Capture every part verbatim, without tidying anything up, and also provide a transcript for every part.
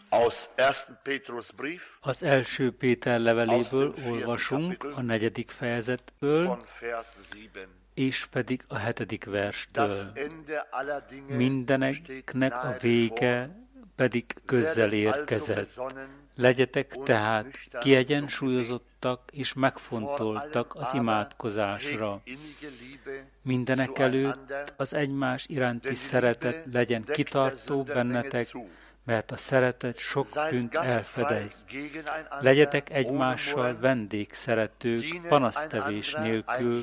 Az első Péter leveléből olvasunk a negyedik fejezetből, és pedig a hetedik verstől. Mindeneknek a vége pedig közel érkezett. Legyetek tehát kiegyensúlyozottak és megfontoltak az imádkozásra. Mindenekelőtt az egymás iránti szeretet legyen kitartó bennetek, mert a szeretet sok bűnt elfedez. Legyetek egymással vendégszeretők, panasztevés nélkül,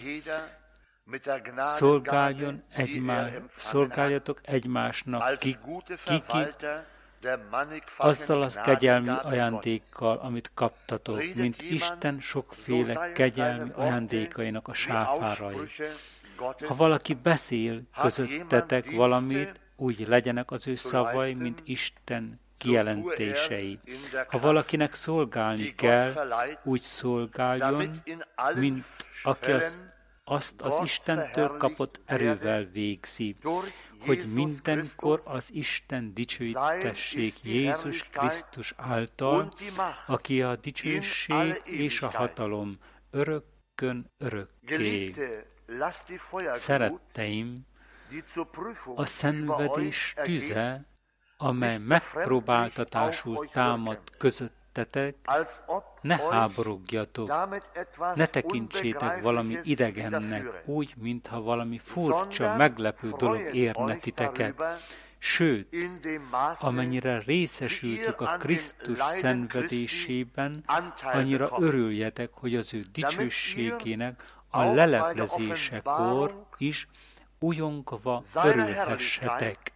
Szolgáljon egymás, szolgáljatok egymásnak ki, ki, ki azzal a kegyelmi ajándékkal, amit kaptatok, mint Isten sokféle kegyelmi ajándékainak a sáfárai. Ha valaki beszél közöttetek valamit, úgy legyenek az ő szavai, mint Isten kijelentései. Ha valakinek szolgálni kell, úgy szolgáljon, mint aki azt azt az Istentől kapott erővel végzi, hogy mindenkor az Isten dicsőítessék Jézus Krisztus által, aki a dicsőség és a hatalom örökkön örökké. Szeretteim, a szenvedés tüze, amely megpróbáltatásul támad között, ne háborogjatok, ne tekintsétek valami idegennek, úgy, mintha valami furcsa, meglepő dolog érne titeket. Sőt, amennyire részesültök a Krisztus szenvedésében, annyira örüljetek, hogy az ő dicsőségének a leleplezésekor is újongva örülhessetek.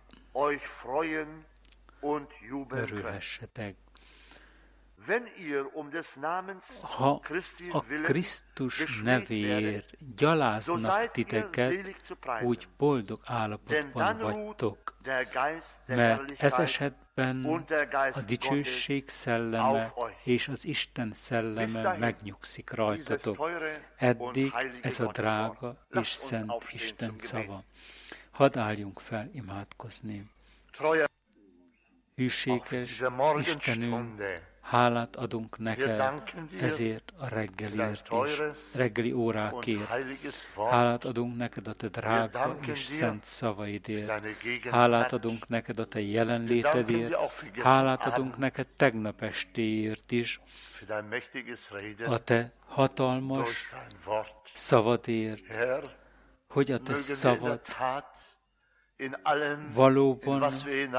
Örülhessetek. Ha a Krisztus nevéért gyaláznak titeket, úgy boldog állapotban vagytok, mert ez esetben a dicsőség szelleme és az Isten szelleme megnyugszik rajtatok. Eddig ez a drága és szent Isten szava. Hadd álljunk fel imádkozni. Hűséges Istenünk, hálát adunk neked ezért a reggeliért is, reggeli órákért. Hálát adunk neked a te drága és szent szavaidért. Hálát adunk neked a te jelenlétedért. Hálát adunk neked tegnap estéért is, a te hatalmas szavadért, hogy a te szavad valóban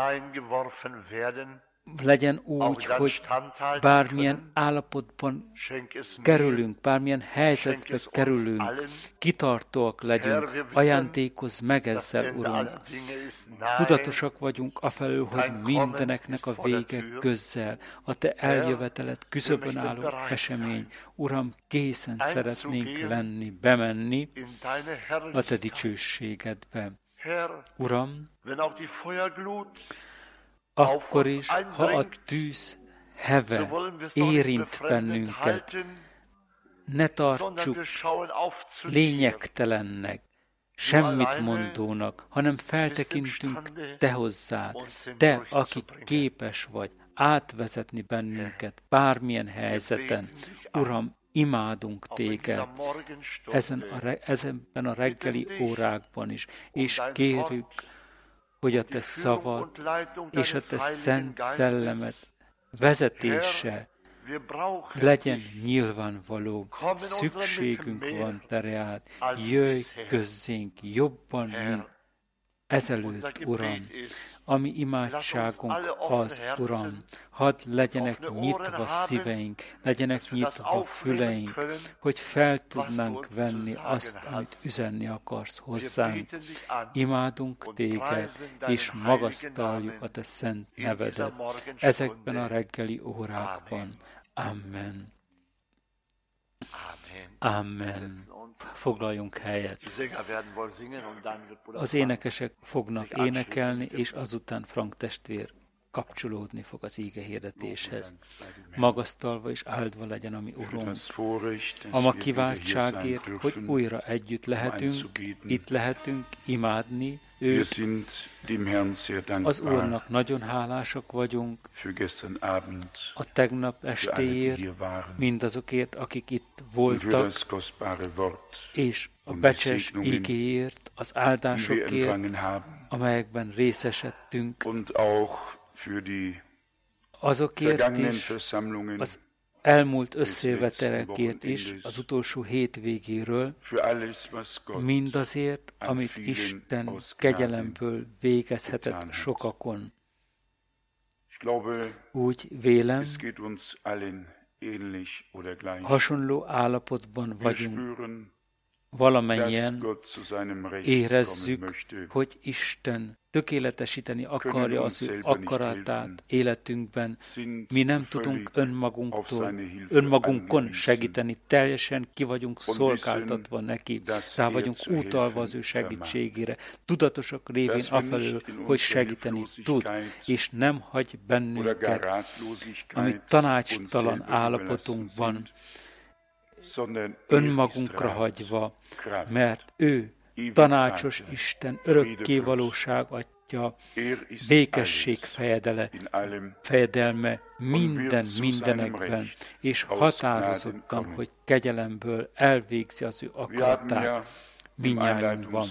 legyen úgy, hogy bármilyen állapotban kerülünk, bármilyen helyzetbe kerülünk, kitartóak legyünk, ajándékozz meg ezzel, Urunk. Tudatosak vagyunk afelől, hogy mindeneknek a vége közel, a te eljöveteled küszöbön álló esemény. Uram, készen szeretnénk lenni, bemenni a te dicsőségedbe. Uram, akkor is, ha a tűz heve érint bennünket, ne tartsuk lényegtelennek, semmit mondónak, hanem feltekintünk te hozzád, te, aki képes vagy átvezetni bennünket bármilyen helyzeten. Uram, imádunk téged ezen a re- ezenben a reggeli órákban is, és kérjük, hogy a te szavad és a te szent szellemed vezetése legyen nyilvánvaló. Szükségünk van te reád. Jöjj közzénk jobban, mint ezelőtt, Uram. Ami imádságunk az, Uram, hadd legyenek nyitva szíveink, legyenek nyitva füleink, hogy fel tudnánk venni azt, amit üzenni akarsz hozzánk. Imádunk téged, és magasztaljuk a te szent nevedet ezekben a reggeli órákban. Amen. Amen. Foglaljunk helyet. Az énekesek fognak énekelni, és azután Frank testvér kapcsolódni fog az íge hirdetéshez. Magasztalva és áldva legyen a mi Urunk. A ma kiváltságért, hogy újra együtt lehetünk, itt lehetünk imádni őt. Az Úrnak nagyon hálásak vagyunk a tegnap estéért, mindazokért, akik itt voltak, és a becses ígéért, az áldásokért, amelyekben részesedtünk, azokért is, az elmúlt összejövetelekért is, az utolsó hétvégéről, mindazért, amit Isten kegyelemből végezhetett sokakon. Úgy vélem, hasonló állapotban vagyunk, valamennyien érezzük, hogy Isten tökéletesíteni akarja az ő akaratát életünkben. Mi nem tudunk önmagunktól, önmagunkon segíteni, teljesen ki vagyunk szolgáltatva neki, rá vagyunk utalva az ő segítségére. Tudatosak révén afelől, hogy segíteni tud, és nem hagy bennünket, ami tanácstalan állapotunkban, önmagunkra hagyva, mert ő tanácsos Isten, örökkévalóság Atya, békesség fejedele, fejedelme minden mindenekben, és határozottan, hogy kegyelemből elvégzi az ő akaratát mindnyájunkban.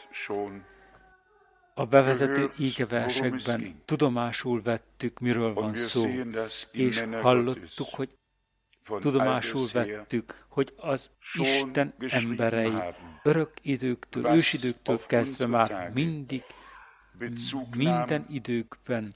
A bevezető ígeversekben tudomásul vettük, miről van szó, és hallottuk, hogy tudomásul vettük, hogy az Isten emberei örök időktől, ősidőktől kezdve már mindig, minden időkben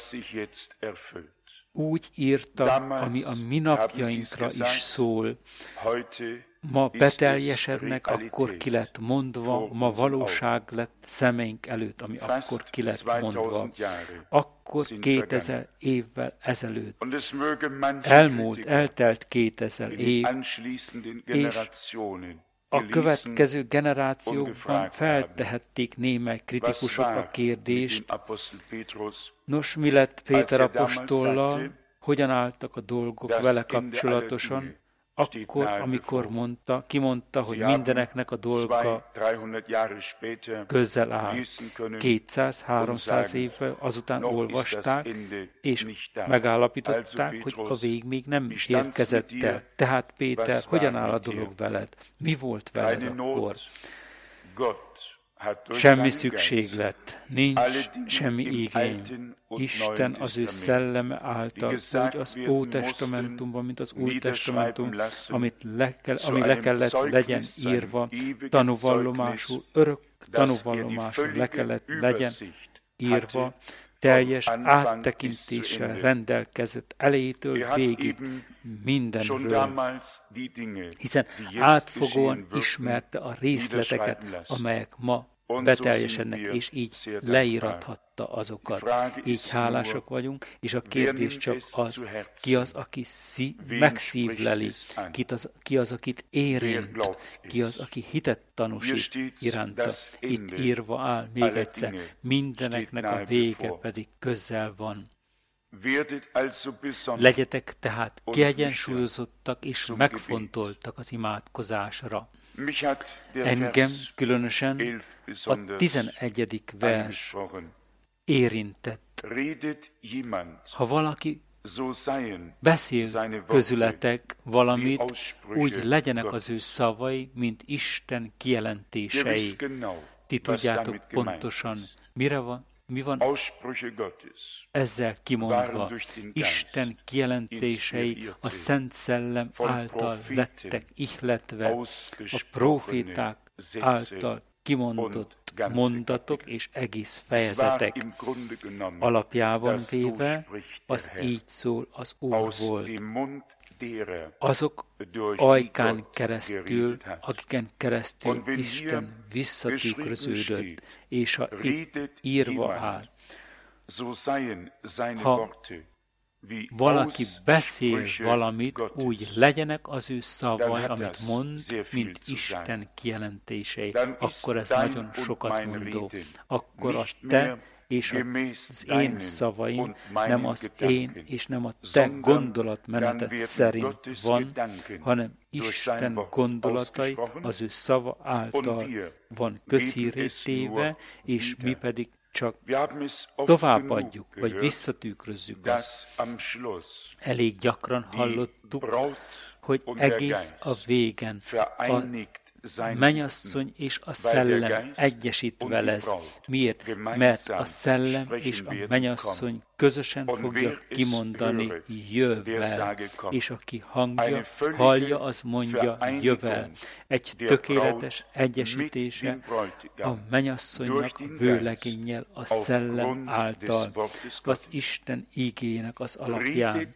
úgy írtak, ami a mi napjainkra is szól. Ma beteljesednek, akkor ki lett mondva, ma valóság lett szemeink előtt, ami akkor ki lett mondva. Akkor kétezer évvel ezelőtt. Elmúlt, eltelt kétezer év, és a következő generációkban feltehették némely kritikusok a kérdést, nos, mi lett Péter apostollal, hogyan álltak a dolgok vele kapcsolatosan, akkor, amikor mondta, kimondta, hogy mindeneknek a dolga közel áll. kétszáz-háromszáz évvel azután olvasták, és megállapították, hogy a vég még nem érkezett el. Tehát Péter, hogyan áll a dolog veled? Mi volt veled akkor? Semmi szükséglet, nincs semmi igény. Isten az ő szelleme által, úgy az Ótestamentumban, mint az Új Testamentum, amit le kell, ami le kellett legyen írva, tanúvallomásul, örök tanúvallomásul le kellett legyen írva, teljes áttekintéssel rendelkezett elejétől végig mindenről, hiszen átfogóan ismerte a részleteket, amelyek ma beteljesednek, és így leírathatta azokat. Így hálásak vagyunk, és a kérdés csak az, ki az, aki szí- megszívleli, ki az, ki az, akit érint, ki az, aki hitet tanúsít iránta. Itt írva áll még egyszer, mindeneknek a vége pedig közel van. Legyetek tehát kiegyensúlyozottak és megfontoltak az imádkozásra. Engem különösen a tizenegyedik vers érintett. Ha valaki beszél közületek valamit, úgy legyenek az ő szavai, mint Isten kijelentései. Ti tudjátok pontosan, mire van, mi van ezzel kimondva. Isten kijelentései a Szent Szellem által lettek ihletve, a próféták által kimondott mondatok és egész fejezetek. Alapjában véve, az így szól az Úr volt. Azok ajkán keresztül, akiken keresztül Isten visszatükröződött, és ha itt írva áll, ha valaki beszél valamit, úgy legyenek az ő szavai, amit mond, mint Isten kijelentései, akkor ez nagyon sokat mondó. Akkor a te és az én szavaim nem az én és nem a te gondolatmeneted szerint van, hanem Isten gondolatai az ő szava által van közhírré téve, és mi pedig csak továbbadjuk, vagy visszatükrözzük azt. Elég gyakran hallottuk, hogy egész a végen a mennyasszony és a szellem egyesítve lesz. Miért? Mert a szellem és a mennyasszony közösen fogja kimondani jövel, és aki hangja, hallja, az mondja jövel. Egy tökéletes egyesítése a mennyasszonynak a vőlegénnyel, a szellem által, az Isten ígéjének az alapján.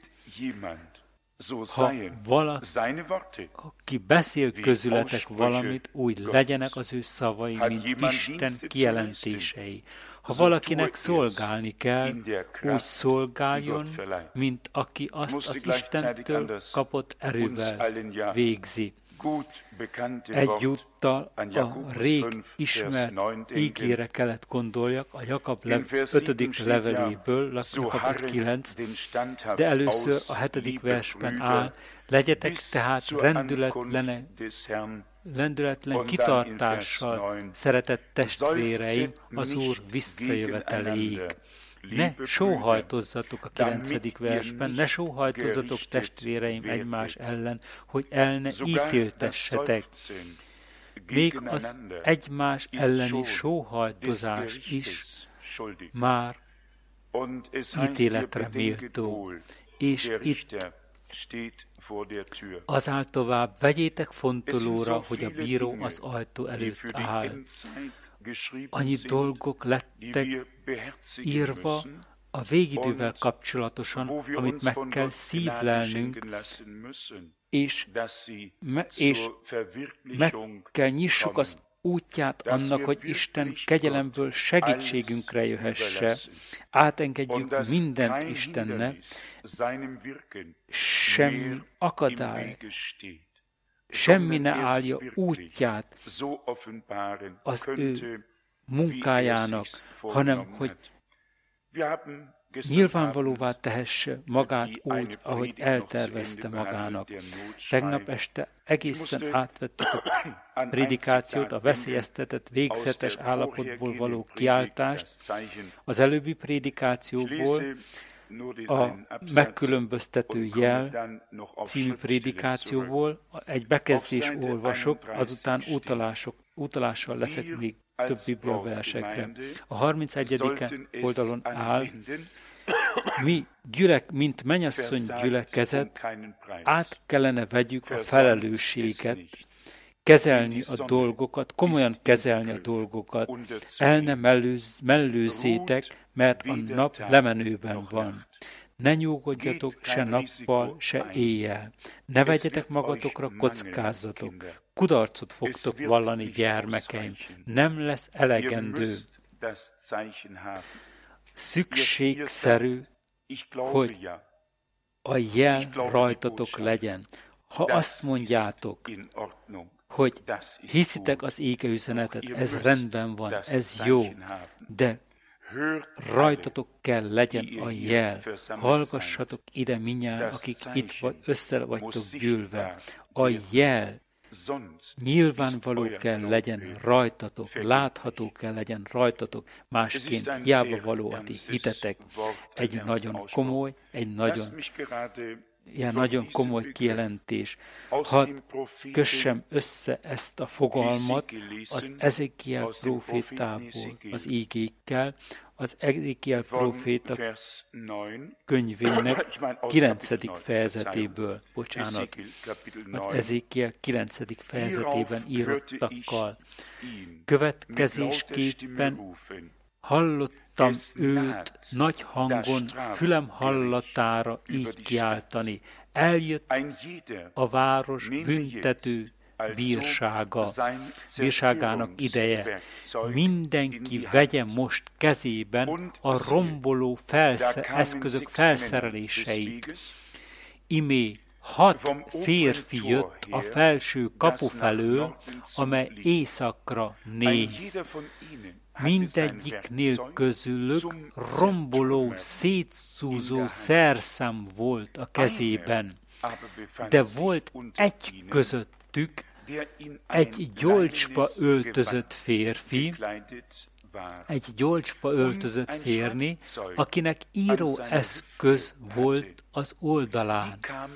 Ha valaki, aki beszél közületek valamit, úgy legyenek az ő szavai, mint Isten kijelentései. Ha valakinek szolgálni kell, úgy szolgáljon, mint aki azt az Istentől kapott erővel végzi. Egyúttal a rég ismert ígére kellett gondoljak a Jakab ötödik leveléből, Jakab kilenc, de először a hetedik versben áll, legyetek tehát rendületlenek, lendületlen kitartással, szeretett testvéreim, az Úr visszajöveteléig. Ne sóhajtozzatok a kilencedik versben, ne sóhajtozzatok testvéreim egymás ellen, hogy el ne ítéltessetek. Még az egymás elleni sóhajtozás is már ítéletre méltó. És itt azáltal tovább vegyétek fontolóra, hogy a bíró az ajtó előtt áll. Annyi dolgok lettek írva a végidővel kapcsolatosan, amit meg kell szívlelnünk, és, me, és meg kell nyissuk az útját annak, hogy Isten kegyelemből segítségünkre jöhesse. Átengedjük mindent Istennek, semmi akadály, semmi ne állja útját az ő munkájának, hanem hogy nyilvánvalóvá tehesse magát úgy, ahogy eltervezte magának. Tegnap este egészen átvettük a prédikációt, a veszélyeztetett, végzetes állapotból való kiáltást. Az előbbi prédikációból a megkülönböztető jel című prédikációból egy bekezdés olvasok, azután utalások, utalással leszek még több biblia versekre. A harmincegyedik oldalon áll, mi gyülek, mint mennyasszony gyülekezet, át kellene vegyük a felelősséget, kezelni a dolgokat, komolyan kezelni a dolgokat, el ne mellőz, mellőzzétek, mert a nap lemenőben van. Ne nyugodjatok se nappal, se éjjel. Ne vegyetek magatokra kockázatok. Kudarcot fogtok vallani, gyermekeim. Nem lesz elegendő. Szükségszerű, hogy a jel rajtatok legyen. Ha azt mondjátok, hogy hiszitek az ége üzenetet, ez rendben van, ez jó, de rajtatok kell legyen a jel. Hallgassatok ide mindjárt, akik itt vagy, össze vagytok gyűlve. A jel nyilvánvaló kell legyen rajtatok, látható kell legyen rajtatok, másként hiába való a ti hitetek. Egy nagyon komoly, egy nagyon ilyen nagyon komoly kijelentés. Hadd kössem össze ezt a fogalmat az Ezékiel prófétából, az ígékkel, az Ezékiel próféta könyvének kilencedik fejezetéből, bocsánat, az Ezékiel kilencedik fejezetében írottakkal. Következésképpen hallottam őt nagy hangon, fülem hallatára így kiáltani. Eljött a város büntető bírsága, bírságának ideje. Mindenki vegye most kezében a romboló felsze- eszközök felszereléseit. Imé hat férfi jött a felső kapu felől, amely északra néz. mindegyiknél közülük romboló, szétszúzó szerszám volt a kezében, de volt egy közöttük, egy gyolcsba öltözött férfi, egy gyolcsba öltözött férni, akinek íróeszköz volt az oldalán.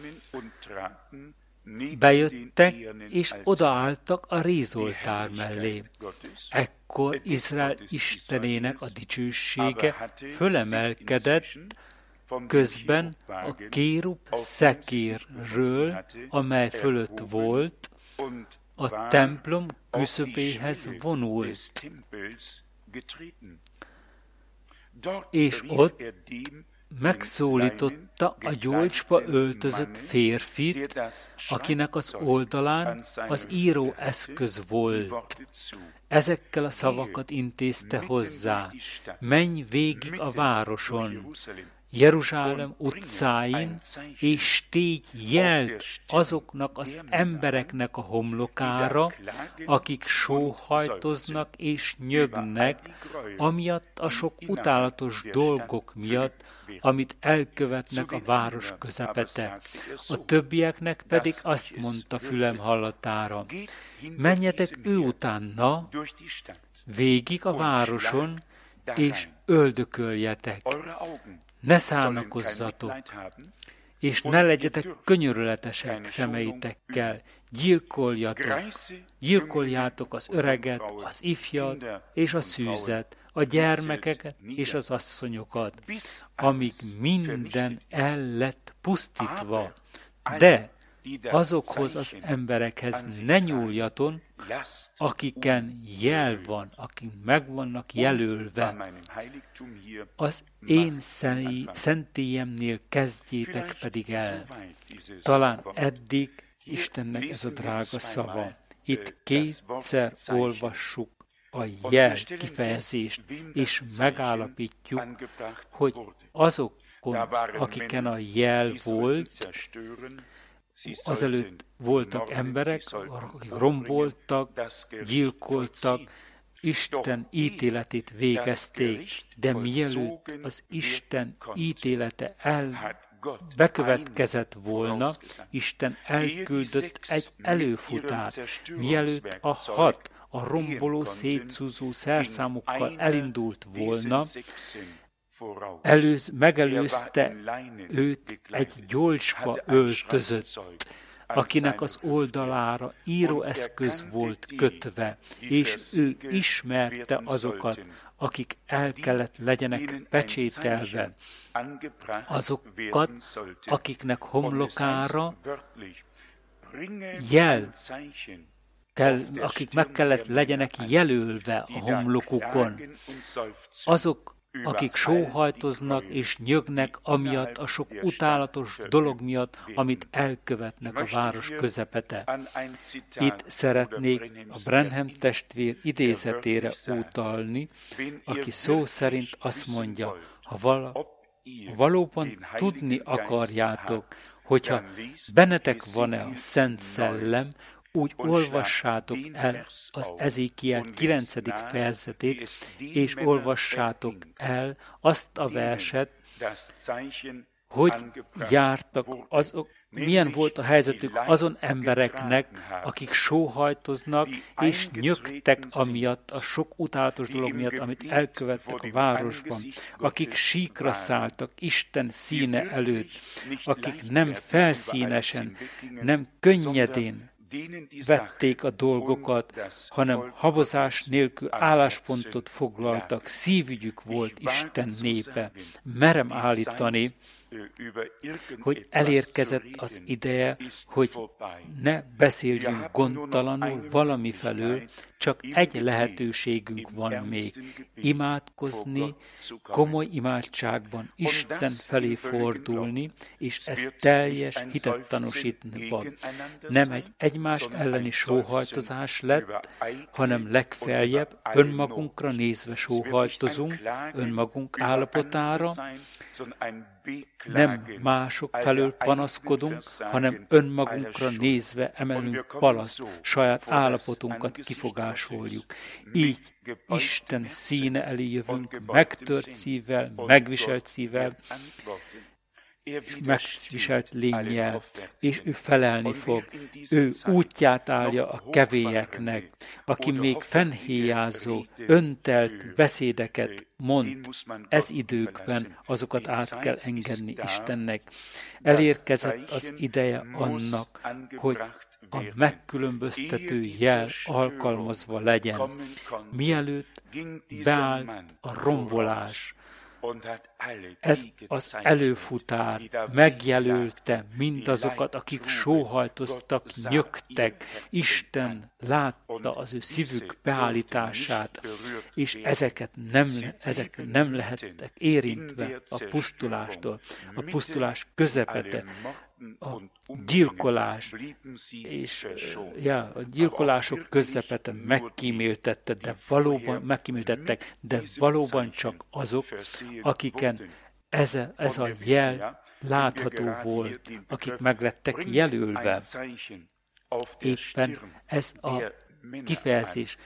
Bejöttek és odaálltak a rézoltár mellé. Ekkor Izrael Istenének a dicsősége fölemelkedett, közben a kérub szekérről, amely fölött volt, a templom küszöbéhez vonult. És ott megszólította a gyolcsba öltözött férfit, akinek az oldalán az íróeszköz volt. Ezekkel a szavakat intézte hozzá: menj végig a városon, Jeruzsálem utcáin, és tégy jelt azoknak az embereknek a homlokára, akik sóhajtoznak és nyögnek, amiatt a sok utálatos dolgok miatt, amit elkövetnek a város közepete. A többieknek pedig azt mondta fülem hallatára: menjetek ő utána végig a városon, és öldököljetek. Ne szánakozzatok, és ne legyetek könyörületesek szemeitekkel, gyilkoljatok, gyilkoljátok az öreget, az ifjat és a szűzet, a gyermekeket és az asszonyokat, amíg minden el lett pusztítva. De azokhoz az emberekhez ne nyúljaton, akiken jel van, akik meg vannak jelölve. Az én szentélyemnél kezdjétek pedig el. Talán eddig Istennek ez a drága szava. Itt kétszer olvassuk a jel kifejezést, és megállapítjuk, hogy azokon, akiken a jel volt, azelőtt voltak emberek, akik romboltak, gyilkoltak, Isten ítéletét végezték, de mielőtt az Isten ítélete el bekövetkezett volna, Isten elküldött egy előfutárt, mielőtt a hat, a romboló, szétszúzó szerszámokkal elindult volna, Előz, megelőzte őt egy gyolcsba öltözött, akinek az oldalára íróeszköz volt kötve, és ő ismerte azokat, akik el kellett legyenek pecsételve, azokat, akiknek homlokára jel, kell, akik meg kellett legyenek jelölve a homlokukon, azok, akik sóhajtoznak és nyögnek amiatt a sok utálatos dolog miatt, amit elkövetnek a város közepete. Itt szeretnék a Branham testvér idézetére utalni, aki szó szerint azt mondja: ha vala, valóban tudni akarjátok, hogyha bennetek van-e a Szent Szellem, úgy olvassátok el az Ezékiel kilencedik fejezetét, és olvassátok el azt a verset, hogy jártak azok, milyen volt a helyzetük azon embereknek, akik sóhajtoznak és nyögtek amiatt, a sok utálatos dolog miatt, amit elkövettek a városban, akik síkra szálltak Isten színe előtt, akik nem felszínesen, nem könnyedén vették a dolgokat, hanem habozás nélkül álláspontot foglaltak, szívügyük volt Isten népe. Merem állítani, hogy elérkezett az ideje, hogy ne beszéljünk gondtalanul valami felől, csak egy lehetőségünk van még: imádkozni, komoly imádságban Isten felé fordulni, és ez teljes hitet tanúsítva. Nem egy egymás elleni sóhajtozás lett, hanem legfeljebb önmagunkra nézve sóhajtozunk, önmagunk állapotára, nem mások felől panaszkodunk, hanem önmagunkra nézve emelünk palaszt, saját állapotunkat kifogásoljuk. Így Isten színe elé jövünk, megtört szívvel, megviselt szívvel, és megviselt lénnyel, és ő felelni fog. Ő útját állja a kevélyeknek, aki még fennhéjázó, öntelt beszédeket mond, ez időkben azokat át kell engedni Istennek. Elérkezett az ideje annak, hogy a megkülönböztető jel alkalmazva legyen, mielőtt beállt a rombolás. Ez az előfutár megjelölte mindazokat, akik sóhajtoztak, nyögtek. Isten látta az ő szívük beállítását, és ezeket nem, ezek nem lehettek érintve a pusztulástól. A pusztulás közepete, a gyilkolás, és ja, a gyilkolások közepete megkíméltette, de valóban, megkíméltettek, de valóban csak azok, akiken ez a, ez a jel látható volt, akik meglettek jelölve. Éppen ez a kifejezés.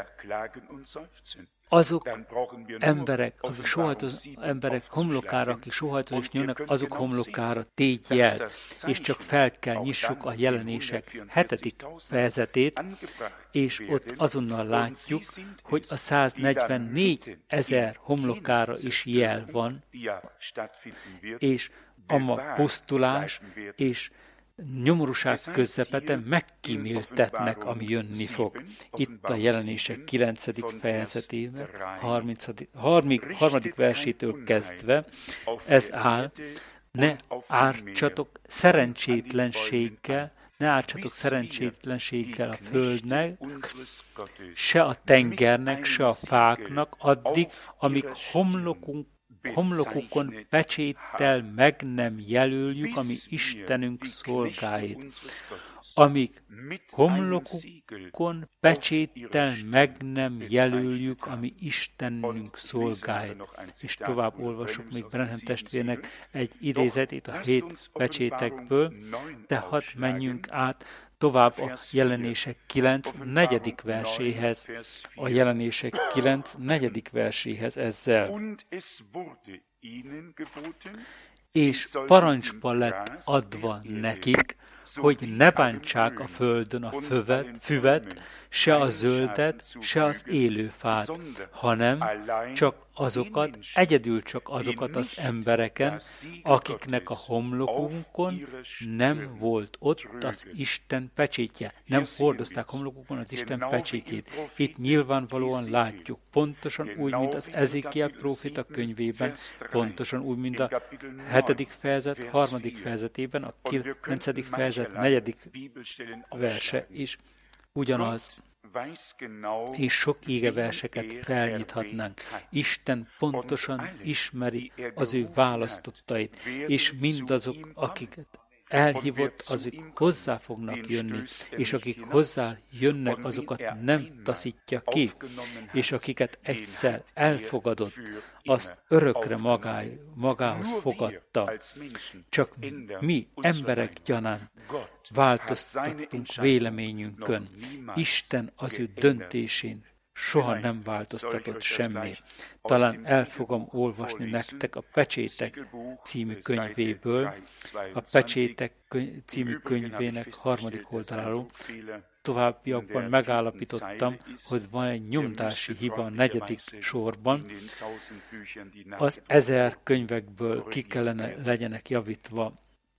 Azok emberek, akik sohajtoz, emberek homlokára, akik sohajtoz és nyomnak, azok homlokára tégy jelt, és csak fel kell nyissuk a jelenések hetedik fejezetét, és ott azonnal látjuk, hogy a száznegyvennégy ezer homlokára is jel van, és a pusztulás és nyomorúság közepete megkíméltetnek, ami jönni fog. Itt a jelenések kilencedik fejezetében, harmadik versétől kezdve, ez áll, ne ártsatok szerencsétlenséggel, ne ártsatok szerencsétlenséggel a földnek, se a tengernek, se a fáknak, addig, amíg homlokunk homlokukon pecséttel meg nem jelöljük, ami Istenünk szolgáit. Amíg homlokukon pecséttel meg nem jelöljük, ami Istenünk szolgáit. És tovább olvasok még Branham testvérnek egy idézetét a hét pecsétekből, de hadd menjünk át tovább a jelenések kilenc negyedik verséhez. A jelenések kilenc negyedik verséhez ezzel. És parancsba lett adva nekik, hogy ne bántsák a földön a füvet, füvet, se a zöldet, se az élőfát, hanem csak azokat, egyedül csak azokat az embereken, akiknek a homlokunkon nem volt ott az Isten pecsétje. Nem hordozták homlokukon az Isten pecsétjét. Itt nyilvánvalóan látjuk, pontosan úgy, mint az Ezékiel próféta könyvében, pontosan úgy, mint a hetedik fejezet, harmadik fejezetében, a kilencedik fejezet, negyedik verse is ugyanaz. És sok ígeverseket felnyithatnánk. Isten pontosan ismeri az ő választottait, és mindazok, akiket elhívott, azok hozzá fognak jönni, és akik hozzá jönnek, azokat nem taszítja ki, és akiket egyszer elfogadott, azt örökre magáj, magához fogadta. Csak mi, emberek gyanánt, változtattunk véleményünkön. Isten az ő döntésén soha nem változtatott semmi. Talán el fogom olvasni nektek a Pecsétek című könyvéből, a Pecsétek köny- című könyvének harmadik oldaláról. Továbbiakban megállapítottam, hogy van egy nyomdási hiba a negyedik sorban. Az ezer könyvekből ki kellene legyenek javítva.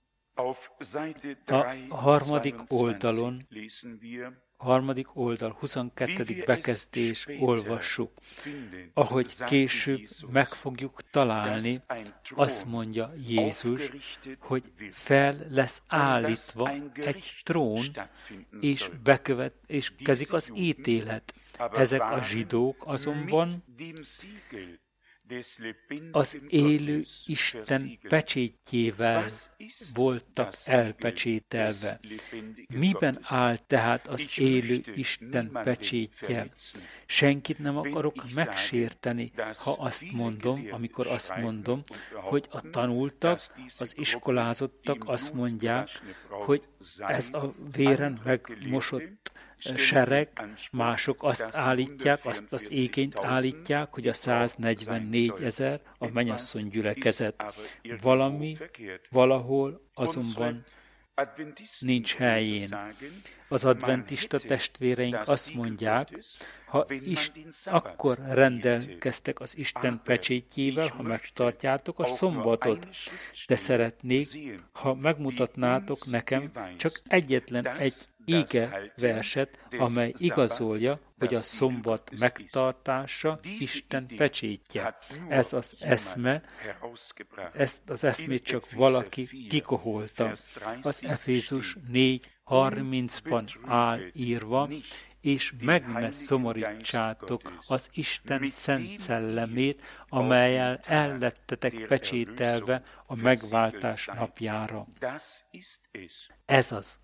A harmadik oldalon, harmadik oldal, huszonkettedik bekezdés olvassuk. Ahogy később meg fogjuk találni, azt mondja Jézus, hogy fel lesz állítva egy trón, és bekövet, és kezik az ítélet. Ezek a zsidók azonban az élő Isten pecsétjével voltak elpecsételve. Miben áll tehát az élő Isten pecsétje? Senkit nem akarok megsérteni, ha azt mondom, amikor azt mondom, hogy a tanultak, az iskolázottak azt mondják, hogy ez a véren megmosott sereg, mások azt állítják, azt az igényt állítják, hogy a száznegyvennégy ezer a mennyasszony gyülekezet. Valami, valahol azonban nincs helyén. Az adventista testvéreink azt mondják, ha is, akkor rendelkeztek az Isten pecsétjével, ha megtartjátok a szombatot. De szeretnék, ha megmutatnátok nekem csak egyetlen egy ige verset, amely igazolja, hogy a szombat megtartása Isten pecsétje. Ez az eszme, ezt az eszmét csak valaki kikoholta. Az Efézus négy harmincban áll írva, és meg ne szomorítsátok az Isten szent szellemét, amellyel ellettetek pecsételve a megváltás napjára. Ez az.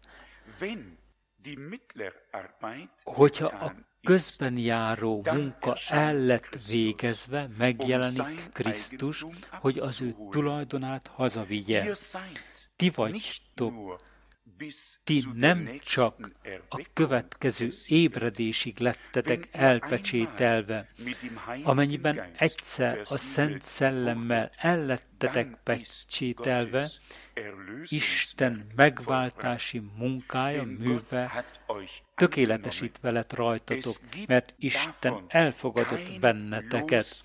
Hogyha a közben járó munka el lett végezve, megjelenik Krisztus, hogy az ő tulajdonát hazavigye. Ti vagytok, ti nem csak a következő ébredésig lettetek elpecsételve, amennyiben egyszer a Szent Szellemmel ellettetek pecsételve, Isten megváltási munkája, műve tökéletesítve lett rajtatok, mert Isten elfogadott benneteket.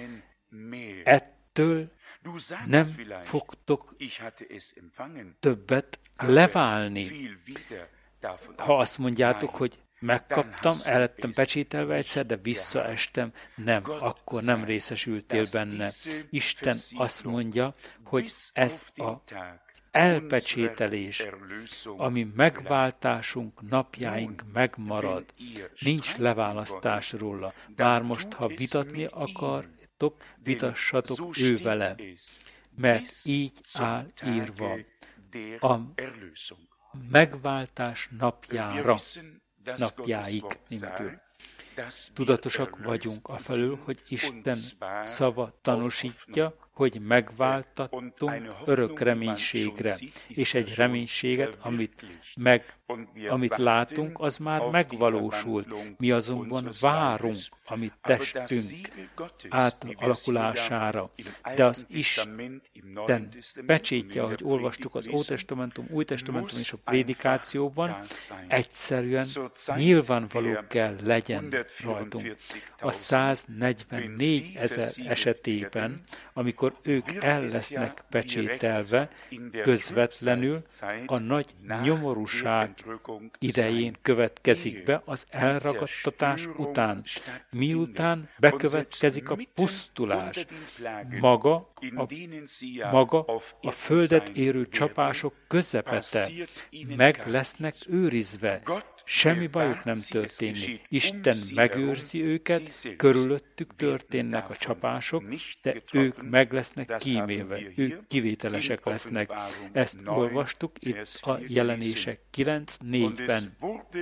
Ettől nem fogtok többet leválni. Ha azt mondjátok, hogy megkaptam, el lettem pecsételve egyszer, de visszaestem, nem, akkor nem részesültél benne. Isten azt mondja, hogy ez az elpecsételés, ami megváltásunk, napjáink megmarad. Nincs leválasztás róla. Bár most, ha vitatni akartok, vitassatok ő vele, mert így áll írva a megváltás napjára, napjáig németül. Tudatosak vagyunk afelől, hogy Isten szava tanúsítja, hogy megváltattunk örök reménységre, és egy reménységet, amit, meg, amit látunk, az már megvalósult. Mi azonban várunk, amit testünk átalakulására. De az Isten pecsétje, ahogy olvastuk az Ótestamentum, Új Testamentum és a prédikációban, egyszerűen nyilvánvaló kell legyen rajtunk. A száznegyvennégy ezer esetében, amikor ők el lesznek pecsételve, közvetlenül a nagy nyomorúság idején következik be az elragadtatás után. Miután bekövetkezik a pusztulás, maga a, maga a földet érő csapások közepete, meg lesznek őrizve. Semmi bajuk nem történik. Isten megőrzi őket, körülöttük történnek a csapások, de ők meg lesznek kímélve, ők kivételesek lesznek. Ezt olvastuk itt a Jelenések kilenc négyben.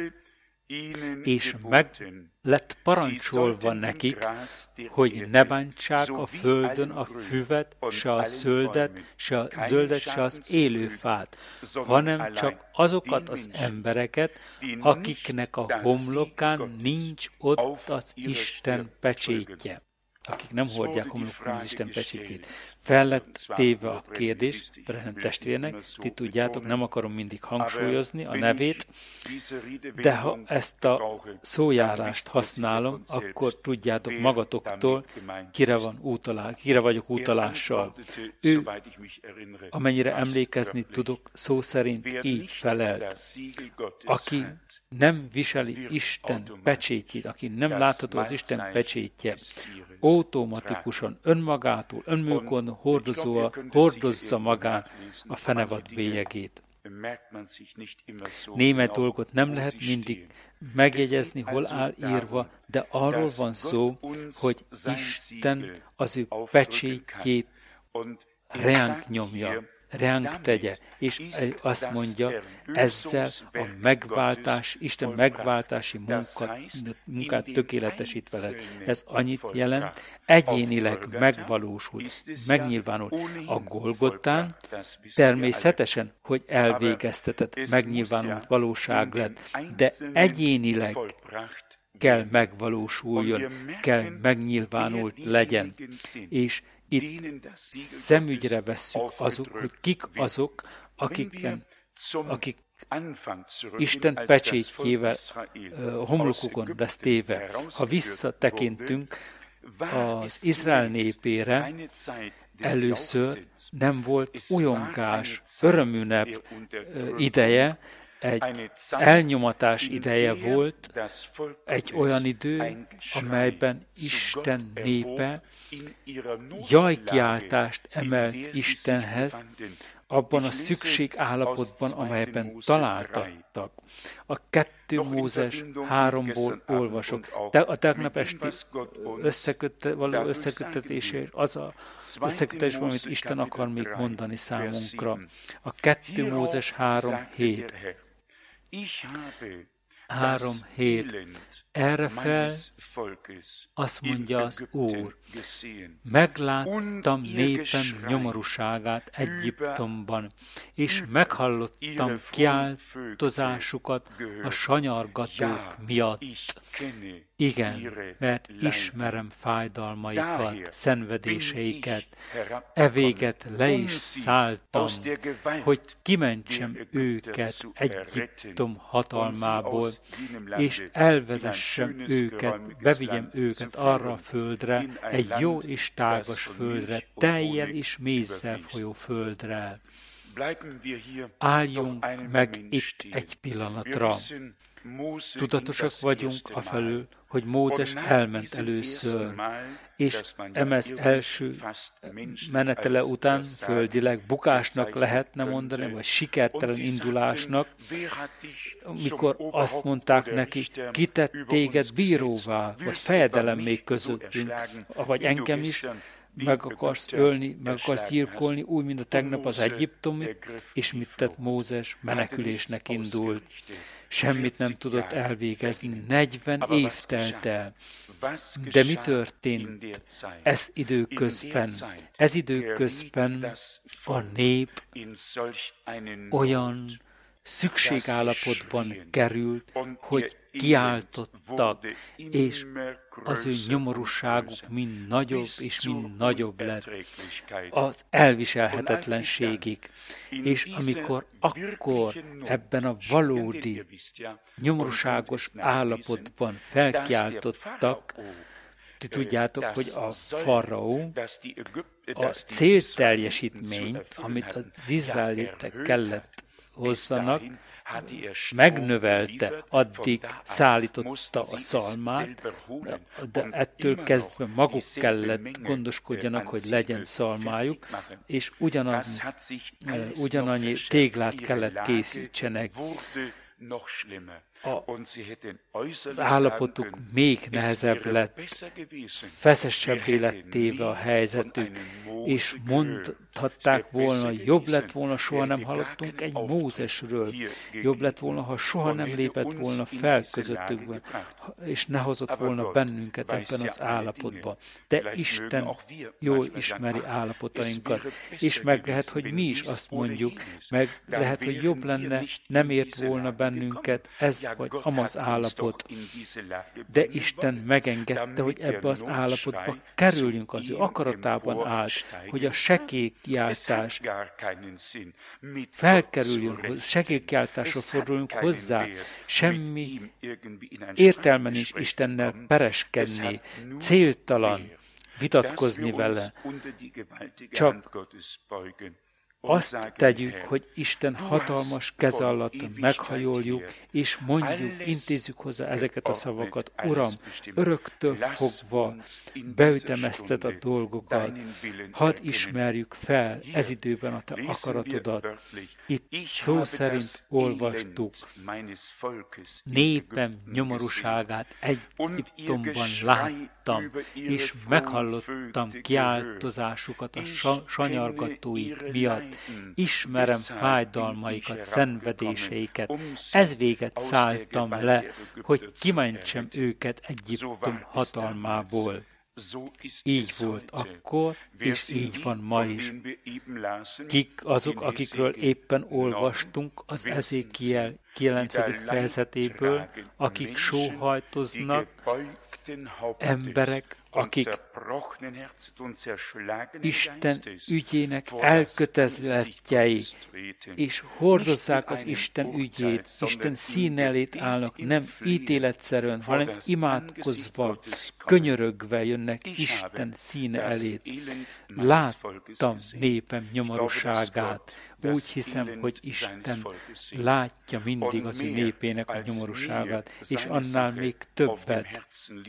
És meg lett parancsolva nekik, hogy ne bántsák a földön a füvet, se a zöldet, se a zöldet, se az élőfát, hanem csak azokat az embereket, akiknek a homlokán nincs ott az Isten pecsétje. Akik nem hordják homlokon az Isten pecsétjét. Fel lett téve a kérdés, Branham testvérnek, ti tudjátok, nem akarom mindig hangsúlyozni a nevét, de ha ezt a szójárást használom, akkor tudjátok magatoktól, kire, van útalá, kire vagyok utalással. Ő, amennyire emlékezni tudok, szó szerint így felelt. Aki nem viseli Isten pecsétjét, aki nem látható az Isten pecsétje, automatikusan önmagától, önműkon hordozza magán a fenevad bélyegét. Német dolgot nem lehet mindig megjegyezni, hol áll írva, de arról van szó, hogy Isten az ő pecsétjét ránk nyomja, ránk tegye, és azt mondja, ezzel a megváltás, Isten megváltási munka, munkát tökéletesítve lett. Ez annyit jelent, egyénileg megvalósul, megnyilvánul a Golgotán, természetesen, hogy elvégeztetett, megnyilvánult valóság lett, de egyénileg kell megvalósuljon, kell megnyilvánult legyen, és itt szemügyre vesszük azok, hogy kik azok, akiken, akik Isten pecsétjével uh, homlokukon lesz téve. Ha visszatekintünk az Izrael népére, először nem volt ujjongás, örömünnep uh, ideje, egy elnyomatás ideje volt, egy olyan idő, amelyben Isten népe jajkiáltást emelt Istenhez, abban a szükség állapotban, amelyben találtattak. A kettő Mózes háromból olvasok. De a tegnap esti összekötte, való összeköttetésért az a összeköttetés, amit Isten akar még mondani számunkra. A kettő Mózes három hét. Három hét. Erre fel azt mondja az Úr, megláttam népem nyomorúságát Egyiptomban, és meghallottam kiáltozásukat a sanyargatók miatt. Igen, mert ismerem fájdalmaikat, szenvedéseiket, e véget le is szálltam, hogy kimentsem őket Egyiptom hatalmából, és elvezessem őket, bevigyem őket arra a földre, egy jó és tágas földre, tejjel és mézzel folyó földre. Álljunk meg itt egy pillanatra. Tudatosak vagyunk afelől, hogy Mózes elment először, és emez első menetele után földileg bukásnak lehetne mondani, vagy sikertelen indulásnak, mikor azt mondták neki, ki tett téged bíróvá, vagy fejedelem még közöttünk, vagy engem is, meg akarsz ölni, meg akarsz gyilkolni, úgy, mint a tegnap az egyiptomi, és mit tett Mózes? Menekülésnek indult. Semmit nem tudott elvégezni. negyven év telt el. De mi történt ez időközben? Ez időközben a nép olyan szükségállapotban került, hogy kiáltottak, és az ő nyomorúságuk mind nagyobb és mind nagyobb lett az elviselhetetlenségig. És amikor akkor ebben a valódi nyomorúságos állapotban felkiáltottak, ti tudjátok, hogy a faraó a célteljesítményt, amit az izraelitek kellett hozzanak, megnövelte, addig szállította a szalmát, de ettől kezdve maguk kellett gondoskodjanak, hogy legyen szalmájuk, és ugyanannyi, ugyanannyi téglát kellett készítsenek. A, az állapotuk még nehezebb lett, feszesebbé lett téve a helyzetük, és mondhatták volna, jobb lett volna, soha nem hallottunk egy Mózesről, jobb lett volna, ha soha nem lépett volna fel közöttükben, és ne hozott volna bennünket ebben az állapotban. De Isten jól ismeri állapotainkat, és meg lehet, hogy mi is azt mondjuk, meg lehet, hogy jobb lenne, nem ért volna bennünket ez vagy amaz állapot. De Isten megengedte, hogy ebbe az állapotba kerüljünk, az ő akaratában állt, hogy a sekélykiáltás felkerüljön, sekélykiáltásra forduljunk hozzá. Semmi értelme nincs Istennel pereskedni, céltalan vitatkozni vele. Csak azt tegyük, hogy Isten hatalmas keze alatt meghajoljuk, és mondjuk, intézzük hozzá ezeket a szavakat. Uram, öröktől fogva beütemezted a dolgokat, hadd ismerjük fel ez időben a te akaratodat. Itt szó szerint olvastuk, népem nyomorúságát Egyiptomban láttam, és meghallottam kiáltozásukat a sa- sanyargatóik miatt. Ismerem fájdalmaikat, szenvedéseiket. Ez véget szálltam le, hogy kimentsem őket Egyiptom hatalmából. Így volt akkor, és így van ma is. Kik azok, akikről éppen olvastunk az Ezékiel kilencedik fejezetéből, akik sóhajtoznak, emberek, akik Isten ügyének elkötelezettjei, és hordozzák az Isten ügyét, Isten színe elét állnak, nem ítéletszerűen, hanem imádkozva, könyörögve jönnek Isten színe elét. Láttam népem nyomorúságát, úgy hiszem, hogy Isten látja mindig az ő népének a nyomorúságát, és annál még többet.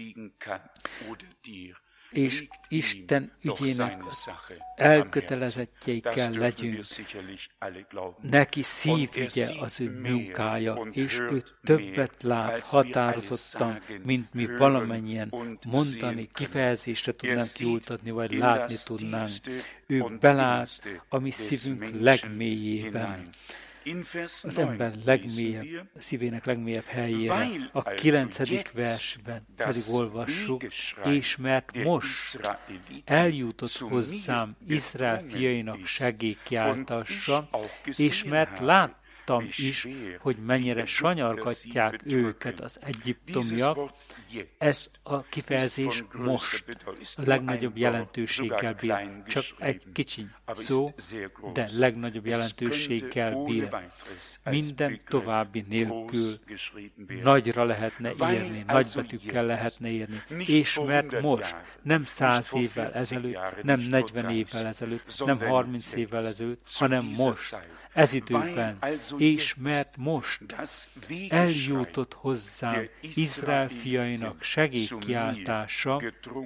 És Isten ügyének elkötelezettjei kell legyünk. Neki szívügye az ő munkája, és ő többet lát határozottan, mint mi valamennyien mondani, kifejezésre tudnánk kiultatni, vagy látni tudnánk. Ő belát a mi szívünk legmélyében. Az ember legmélyebb, szívének legmélyebb helyére, a kilencedik versben pedig olvassuk, és mert most eljutott hozzám Izrael fiainak segélykiáltása, és mert lát, láttam is, hogy mennyire sanyargatják őket az egyiptomiak. Ez a kifejezés most a legnagyobb jelentőséggel bír. Csak egy kicsi szó, de legnagyobb jelentőséggel bír. Minden további nélkül nagyra lehetne írni, nagybetűkkel lehetne írni. És mert most, nem száz évvel ezelőtt, nem negyven évvel ezelőtt, nem harminc évvel ezelőtt, hanem most, ez időben, és mert most eljutott hozzám Izrael fiainak segélykiáltása,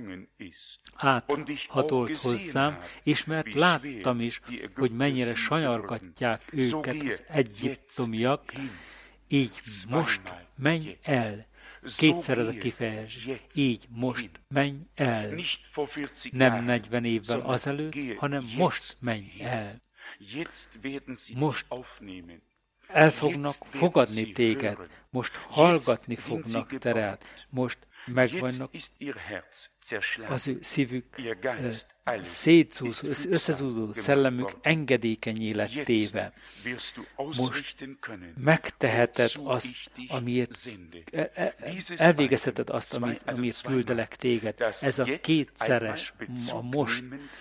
áthatolt hozzám, és mert láttam is, hogy mennyire sanyargatják őket az egyiptomiak, így most menj el. Kétszer ez a kifejezés. Így most menj el. Nem negyven évvel azelőtt, hanem most menj el. Most el fognak fogadni téged, most hallgatni fognak tered, most megvannak az ő szívük szétszúzó, összezúzó szellemük engedékenyé lett téve. Most megteheted azt, amiért elvégezheted azt, amit, amiért küldelek téged. Ez a kétszeres, a most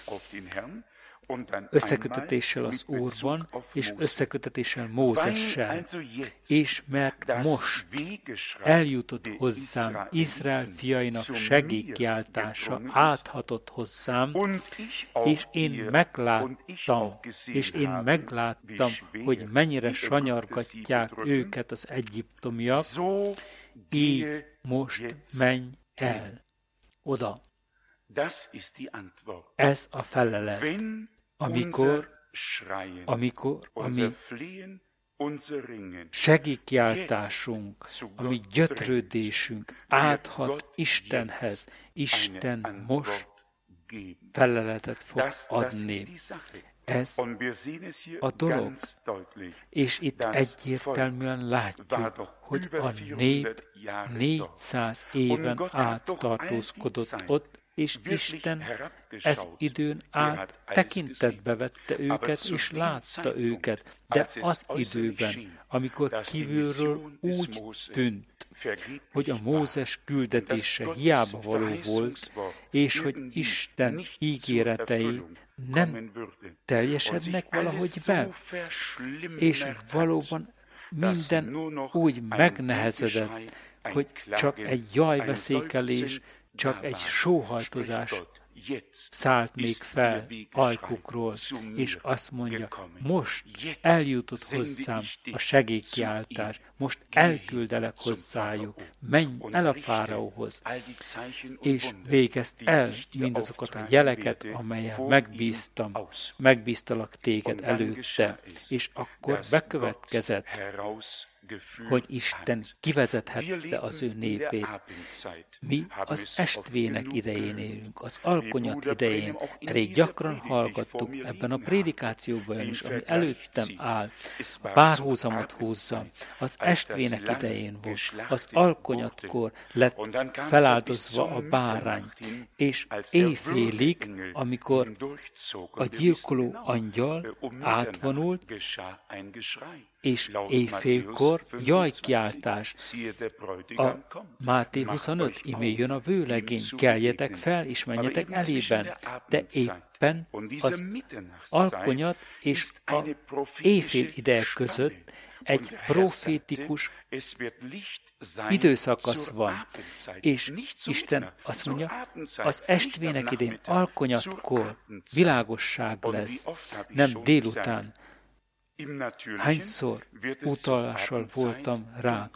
összekötetéssel az Úrban, és összekötetéssel Mózessel. És mert most eljutott hozzám Izrael fiainak segélykiáltása, áthatott hozzám, és én megláttam, és én megláttam, hogy mennyire sanyargatják őket az egyiptomiak, így most menj el oda. Ez a felelet. Amikor, amikor a mi segélykiáltásunk, a mi gyötrődésünk áthat Istenhez, Isten most feleletet fog adni. Ez a dolog. És itt egyértelműen látjuk, hogy a nép négyszáz éven át tartózkodott ott, és Isten ez időn át tekintetbe vette őket, és látta őket. De az időben, amikor kívülről úgy tűnt, hogy a Mózes küldetése hiába való volt, és hogy Isten ígéretei nem teljesednek valahogy be, és valóban minden úgy megnehezedett, hogy csak egy jajveszékelés, csak egy sóhajtozás szállt még fel ajkukról, és azt mondja, most eljutott hozzám a segélykiáltás, most elküldelek hozzájuk, menj el a fáraóhoz, és végezd el mindazokat a jeleket, amelyel megbíztam, megbíztalak téged előtte, és akkor bekövetkezett, hogy Isten kivezethette az ő népét. Mi az estvének idején élünk, az alkonyat idején. Elég gyakran hallgattuk ebben a prédikációban is, ami előttem áll, a párhuzamot húzza. Az estvének idején volt, az alkonyatkor lett feláldozva a bárány, és éjfélig, amikor a gyilkoló angyal átvonult, és éjfélkor jajkiáltás. A Máté huszonöt, imé jön a vőlegény, keljetek fel, és menjetek elében. De éppen az alkonyat és a éjfél ideje között egy profétikus időszakasz van, és Isten azt mondja, az estvének idén alkonyatkor világosság lesz, nem délután. Hányszor utalással voltam rá.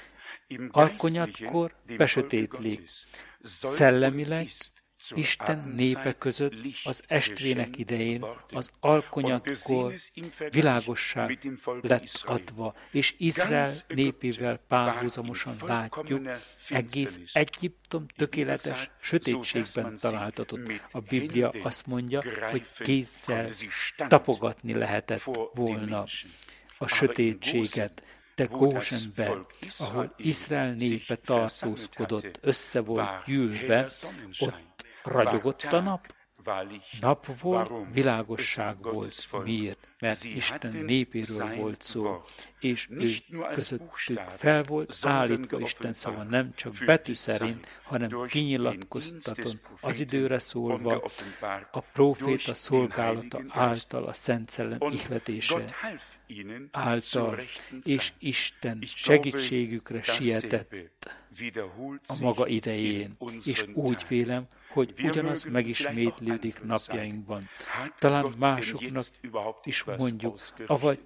Alkonyatkor besötétlik. Szellemileg Isten népe között az estvének idején az alkonyatkor világosság lett adva, és Izrael népével párhuzamosan látjuk, egész Egyiptom tökéletes sötétségben találtatott. A Biblia azt mondja, hogy kézzel tapogatni lehetett volna a sötétséget, de Gósenben, ahol Izrael népe tartózkodott, össze volt gyűlve, ott ragyogott a nap, nap volt, világosság volt. Miért? Mert Isten népéről volt szó, és ő közöttük fel volt állítva Isten szava, nem csak betű szerint, hanem kinyilatkoztatott az időre szólva, a próféta szolgálata által, a Szent Szellem ihletése által, és Isten segítségükre sietett a maga idején, és úgy vélem, hogy ugyanaz megismétlődik napjainkban. Talán másoknak is mondjuk, avagy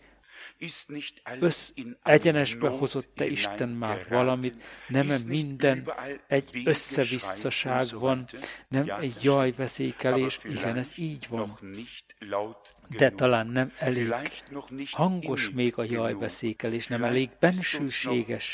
össz, egyenesbe hozott-e Isten már valamit, nem minden egy összevisszaság van, nem egy jajveszékelés, igen, ez így van. De talán nem elég hangos még a jajveszékelés, nem elég bensőséges.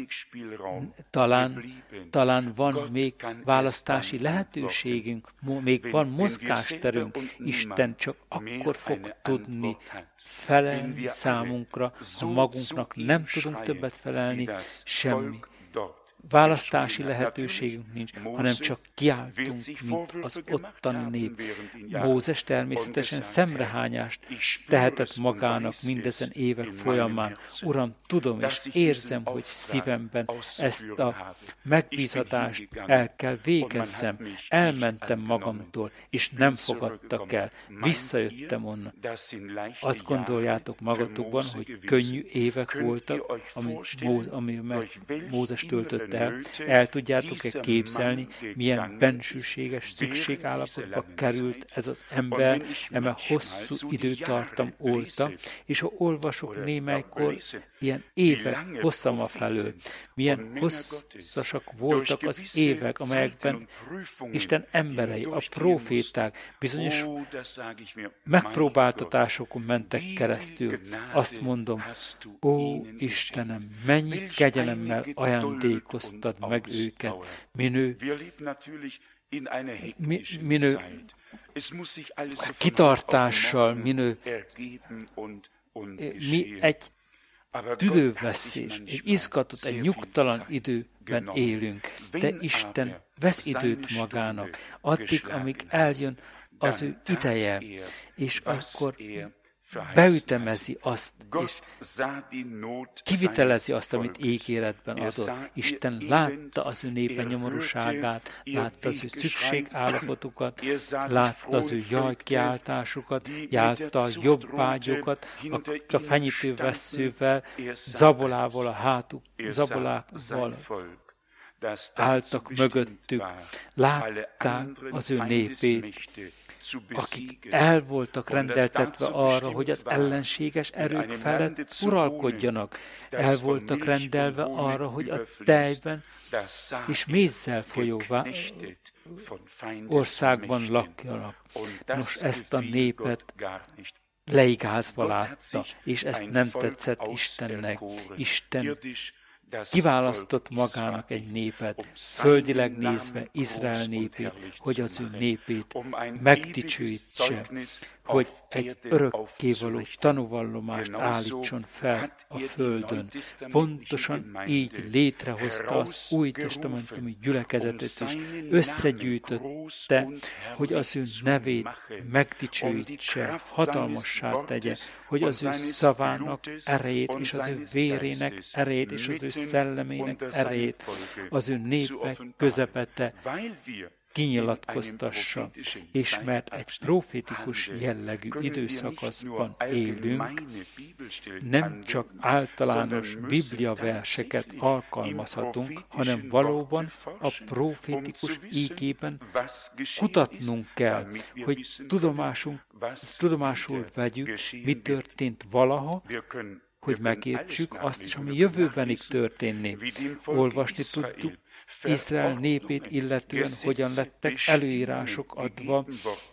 Talán, talán van még választási lehetőségünk, még van mozgásterünk. Isten csak akkor fog tudni felelni számunkra, ha magunknak nem tudunk többet felelni, semmi választási lehetőségünk nincs, hanem csak kiáltunk, mint az ottani nép. Mózes természetesen szemrehányást tehetett magának mindezen évek folyamán. Uram, tudom és érzem, hogy szívemben ezt a megbízatást el kell végezzem. Elmentem magamtól, és nem fogadtak el. Visszajöttem onnan. Azt gondoljátok magatokban, hogy könnyű évek voltak, ami, ami Mózes töltött el. El tudjátok-e képzelni, milyen bensőséges szükségállapotba került ez az ember, eme hosszú időtartam óta, és ha olvasok némelykor ilyen évek hosszama felől, milyen hosszasak voltak az évek, amelyekben Isten emberei, a próféták bizonyos megpróbáltatásokon mentek keresztül. Azt mondom, ó Istenem, mennyi kegyelemmel ajándékoztad meg őket, minő, mi, minő kitartással, minő, mi egy tüdőveszés, egy izgatott, egy nyugtalan időben élünk, de Isten vesz időt magának, addig, amíg eljön az ő ideje, és akkor beütemezi azt, és kivitelezi azt, amit ígéretben adott. Isten látta az ő népe nyomorúságát, látta az ő szükségállapotukat, látta az ő jajkiáltásukat, látta a jobbágyokat, akik a fenyítővesszővel, zabolával a hátuk, zabolával álltak mögöttük, látták az ő népét, akik el voltak rendeltetve arra, hogy az ellenséges erők felett uralkodjanak, el voltak rendelve arra, hogy a tejben és mézzel folyóvá országban lakjanak. Nos, ezt a népet leigázva látta, és ezt nem tetszett Istennek. Isten kiválasztott magának egy népet, földileg nézve Izrael népét, hogy az ő népét megdicsőítse, hogy egy örökkévaló tanúvallomást állítson fel a földön. Pontosan így létrehozta az új testamentumi gyülekezetet is, összegyűjtötte, hogy az ő nevét megdicsőítse, hatalmassá tegye, hogy az ő szavának erejét és az ő vérének erejét és az ő szellemének erejét az ő népek közepette kinyilatkoztassa, és mert egy profétikus jellegű időszakaszban élünk, nem csak általános bibliaverseket alkalmazhatunk, hanem valóban a profétikus ígében kutatnunk kell, hogy tudomásunk, tudomásul vegyük, mi történt valaha, hogy megértsük azt is, ami jövőbenig történni. Olvasni tudtuk Izrael népét illetően, hogyan lettek előírások adva,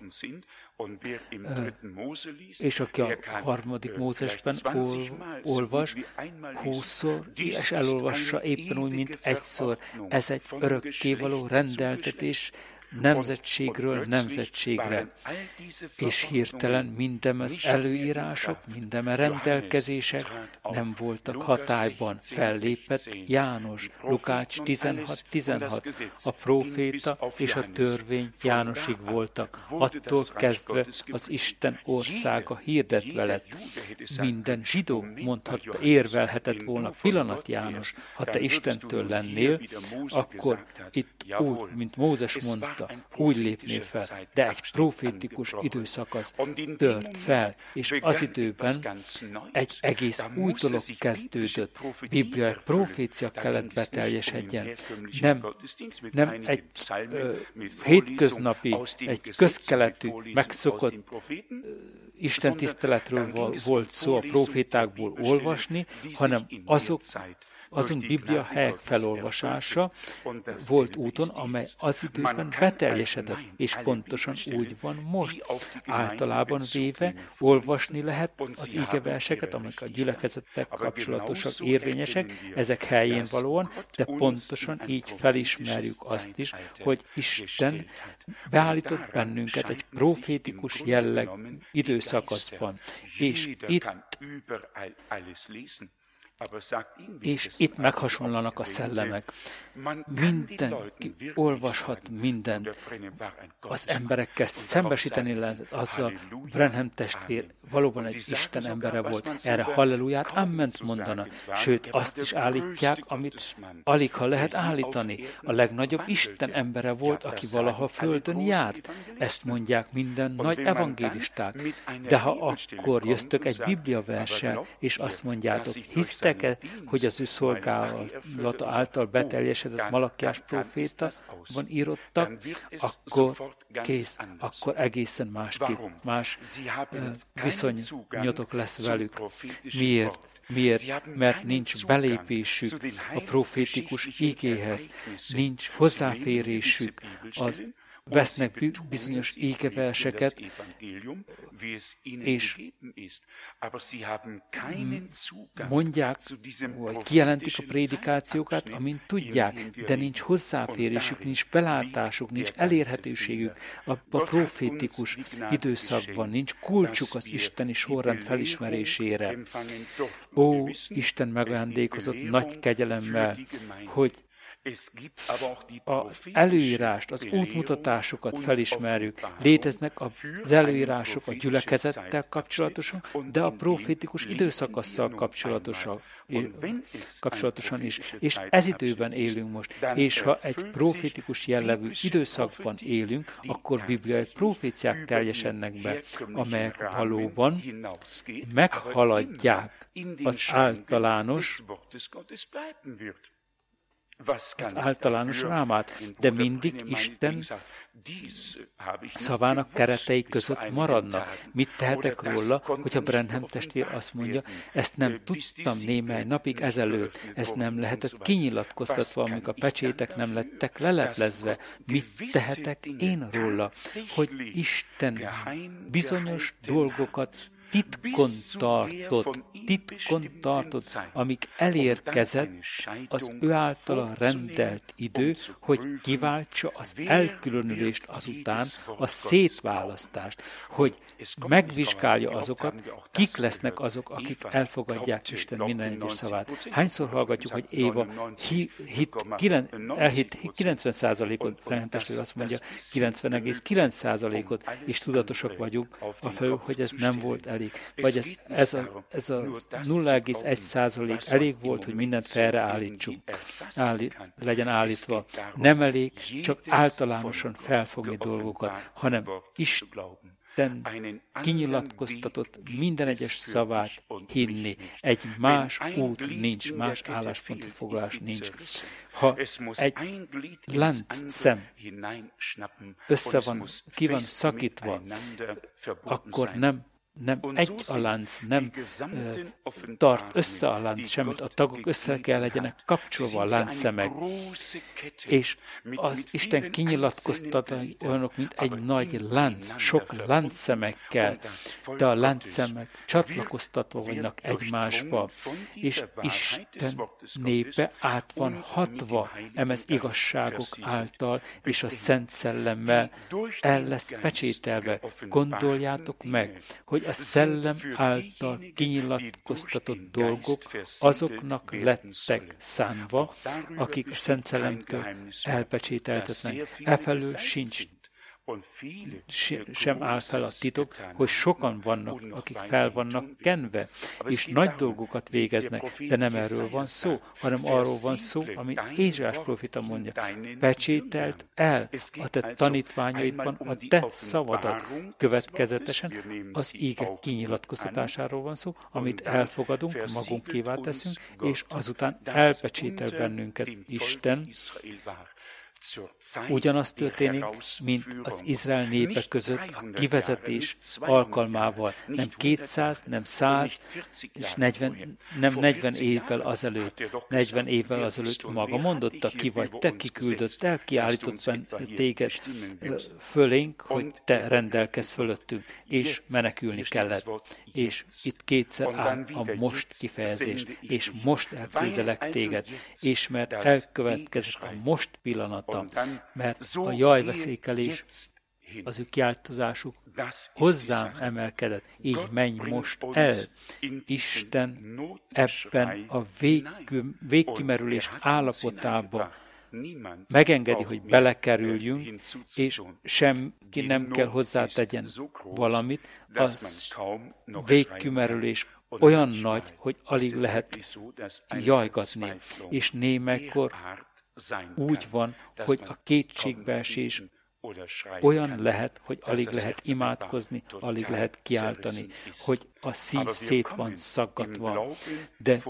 és aki a harmadik Mózesben ol, olvas, húszszor, és elolvassa éppen úgy, mint egyszer. Ez egy örökkévaló rendeltetés, nemzetségről nemzetségre, és hirtelen minden az előírások, minden rendelkezések nem voltak hatályban. Fellépett János, Lukács tizenhat tizenhat, a próféta és a törvény Jánosig voltak. Attól kezdve az Isten országa hirdetve lett. Minden zsidó mondhatta, érvelhetett volna, pillanat János, ha te Istentől lennél, akkor itt úgy, mint Mózes mondta, úgy lépnél fel, de egy profétikus időszakasz tört fel, és az időben egy egész új dolog kezdődött. Bibliai profécia kellett beteljesedjen. Nem, nem egy ö, hétköznapi, egy közkeletű, megszokott ö, Isten tiszteletről volt szó a profétákból olvasni, hanem azok azon Biblia helyek felolvasása volt úton, amely az időben beteljesedett, és pontosan úgy van most. Általában véve olvasni lehet az ígeverseket, amelyek a gyülekezettel kapcsolatosak, érvényesek, ezek helyén valóan, de pontosan így felismerjük azt is, hogy Isten beállított bennünket egy profétikus jelleg időszakaszban, és itt És itt meghasonlanak a szellemek. Mindenki olvashat mindent. Az emberekkel szembesíteni lehet azzal, Branham testvér valóban egy Isten embere volt. Erre halleluját, amment mondana. Sőt, azt is állítják, amit alig ha lehet állítani. A legnagyobb Isten embere volt, aki valaha földön járt. Ezt mondják minden nagy evangélisták. De ha akkor jöztök egy bibliaverssel, és azt mondjátok, hisztek-e, hogy az ő szolgálata által beteljesedett Malakiás próféta van írottak, akkor kész, akkor egészen másképp, más uh, viszonyotok lesz velük. Miért? Miért? Mert nincs belépésük a profétikus ígéhez, nincs hozzáférésük az vesznek bizonyos ígeverseket, és mondják, vagy kijelentik a prédikációkat, amint tudják, de nincs hozzáférésük, nincs belátásuk, nincs elérhetőségük a, a profétikus időszakban, nincs kulcsuk az isteni sorrend felismerésére. Ó, Isten megajándékozott nagy kegyelemmel, hogy az előírást, az útmutatásokat felismerjük. Léteznek az előírások a gyülekezettel kapcsolatosan, de a profétikus időszakasszal kapcsolatosan, kapcsolatosan is. És ez időben élünk most. És ha egy profétikus jellegű időszakban élünk, akkor bibliai proféciák teljesednek be, amelyek valóban meghaladják az általános az általános rámát, de mindig Isten szavának keretei között maradnak. Mit tehetek róla, hogyha Branham testvér azt mondja, ezt nem tudtam némely napig ezelőtt, ez nem lehetett kinyilatkoztatva, amíg a pecsétek nem lettek leleplezve. Mit tehetek én róla, hogy Isten bizonyos dolgokat titkon tartott, titkon tartott, amíg elérkezett az ő általa rendelt idő, hogy kiváltsa az elkülönülést azután, a szétválasztást, hogy megvizsgálja azokat, kik lesznek azok, akik elfogadják Isten minden egyes szavát. Hányszor hallgatjuk, hogy Éva hit, hit, elhitt kilencven százalékot, Branham testvér azt mondja, kilencven egész kilenc százalékot, és tudatosak vagyunk afelől, hogy ez nem volt elég. Vagy ez, ez, a, ez a nulla egész egy százalék elég volt, hogy mindent félreállítsunk, állít, legyen állítva. Nem elég csak általánosan felfogni dolgokat, hanem Isten kinyilatkoztatott minden egyes szavát hinni. Egy más út nincs, más álláspontot foglalás nincs. Ha egy láncszem össze van, ki van szakítva, akkor nem Nem egy a lánc, nem uh, tart össze a lánc semmit, a tagok össze kell legyenek kapcsolva a láncszemek. És az Isten kinyilatkoztatai olyanok, mint egy nagy lánc, sok láncszemekkel, de a láncszemek csatlakoztatva vannak egymásba, és Isten népe át van hatva emez igazságok által, és a Szent Szellemmel el lesz pecsételve. Gondoljátok meg, hogy a szellem által kinyilatkoztatott dolgok azoknak lettek szánva, akik a Szent Szellemtől elpecsételtetnek. Efelől sincs sem áll fel a titok, hogy sokan vannak, akik fel vannak kenve, és nagy dolgokat végeznek, de nem erről van szó, hanem arról van szó, amit Ézsaiás próféta mondja. Pecsételt el a te tanítványaidban a te szavadat. Következetesen az ígek kinyilatkoztatásáról van szó, amit elfogadunk, magunkévá teszünk, és azután elpecsétel bennünket Isten. Ugyanaz történik, mint az Izrael népe között a kivezetés alkalmával. Nem kétszáz, nem száz, és negyven, nem negyven évvel azelőtt. negyven évvel azelőtt maga mondotta, ki vagy te, ki küldött el, ki állított téged fölénk, hogy te rendelkezz fölöttünk, és menekülni kellett. És itt kétszer áll a most kifejezés, és most elküldelek téged, és mert elkövetkezett a most pillanata, mert a jajveszékelés, az ő kiáltozásuk hozzám emelkedett, így menj most el. Isten ebben a végkimerülés állapotába megengedi, hogy belekerüljünk, és semki nem kell hozzátegyen valamit, az végkimerülés olyan nagy, hogy alig lehet jajgatni, és némelykor úgy van, hogy a kétségbeesés olyan lehet, hogy alig lehet imádkozni, alig lehet kiáltani, hogy a szív szét van szaggatva, de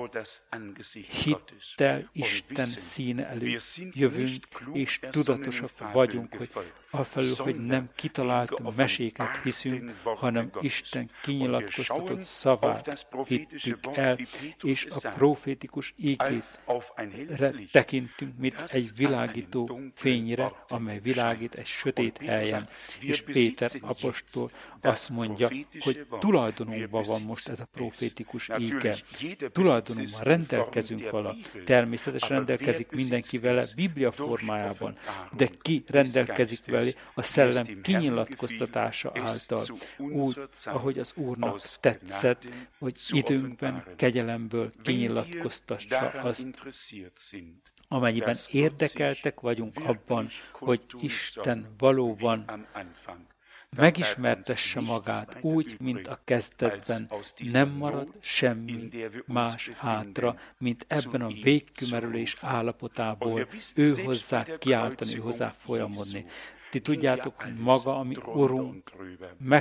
hittel Isten színe előtt jövünk, és tudatosak vagyunk, hogy afelől, hogy nem kitalált meséket hiszünk, hanem Isten kinyilatkoztatott szavát hittük el, és a profétikus ígét tekintünk, mint egy világító fényre, amely világít egy sötét helyen. És Péter apostol azt mondja, hogy tulajdonunkban van most ez a profétikus íge. Tulajdonunkban rendelkezünk vala. Természetesen rendelkezik mindenki vele Biblia formájában, de ki rendelkezik vele a szellem kinyilatkoztatása által, úgy, ahogy az Úrnak tetszett, hogy időnkben kegyelemből kinyilatkoztassa azt. Amennyiben érdekeltek vagyunk abban, hogy Isten valóban megismertesse magát úgy, mint a kezdetben, nem marad semmi más hátra, mint ebben a végkimerülés állapotából ő hozzá kiáltani, ő hozzá folyamodni. Ti tudjátok, hogy maga, ami Urunk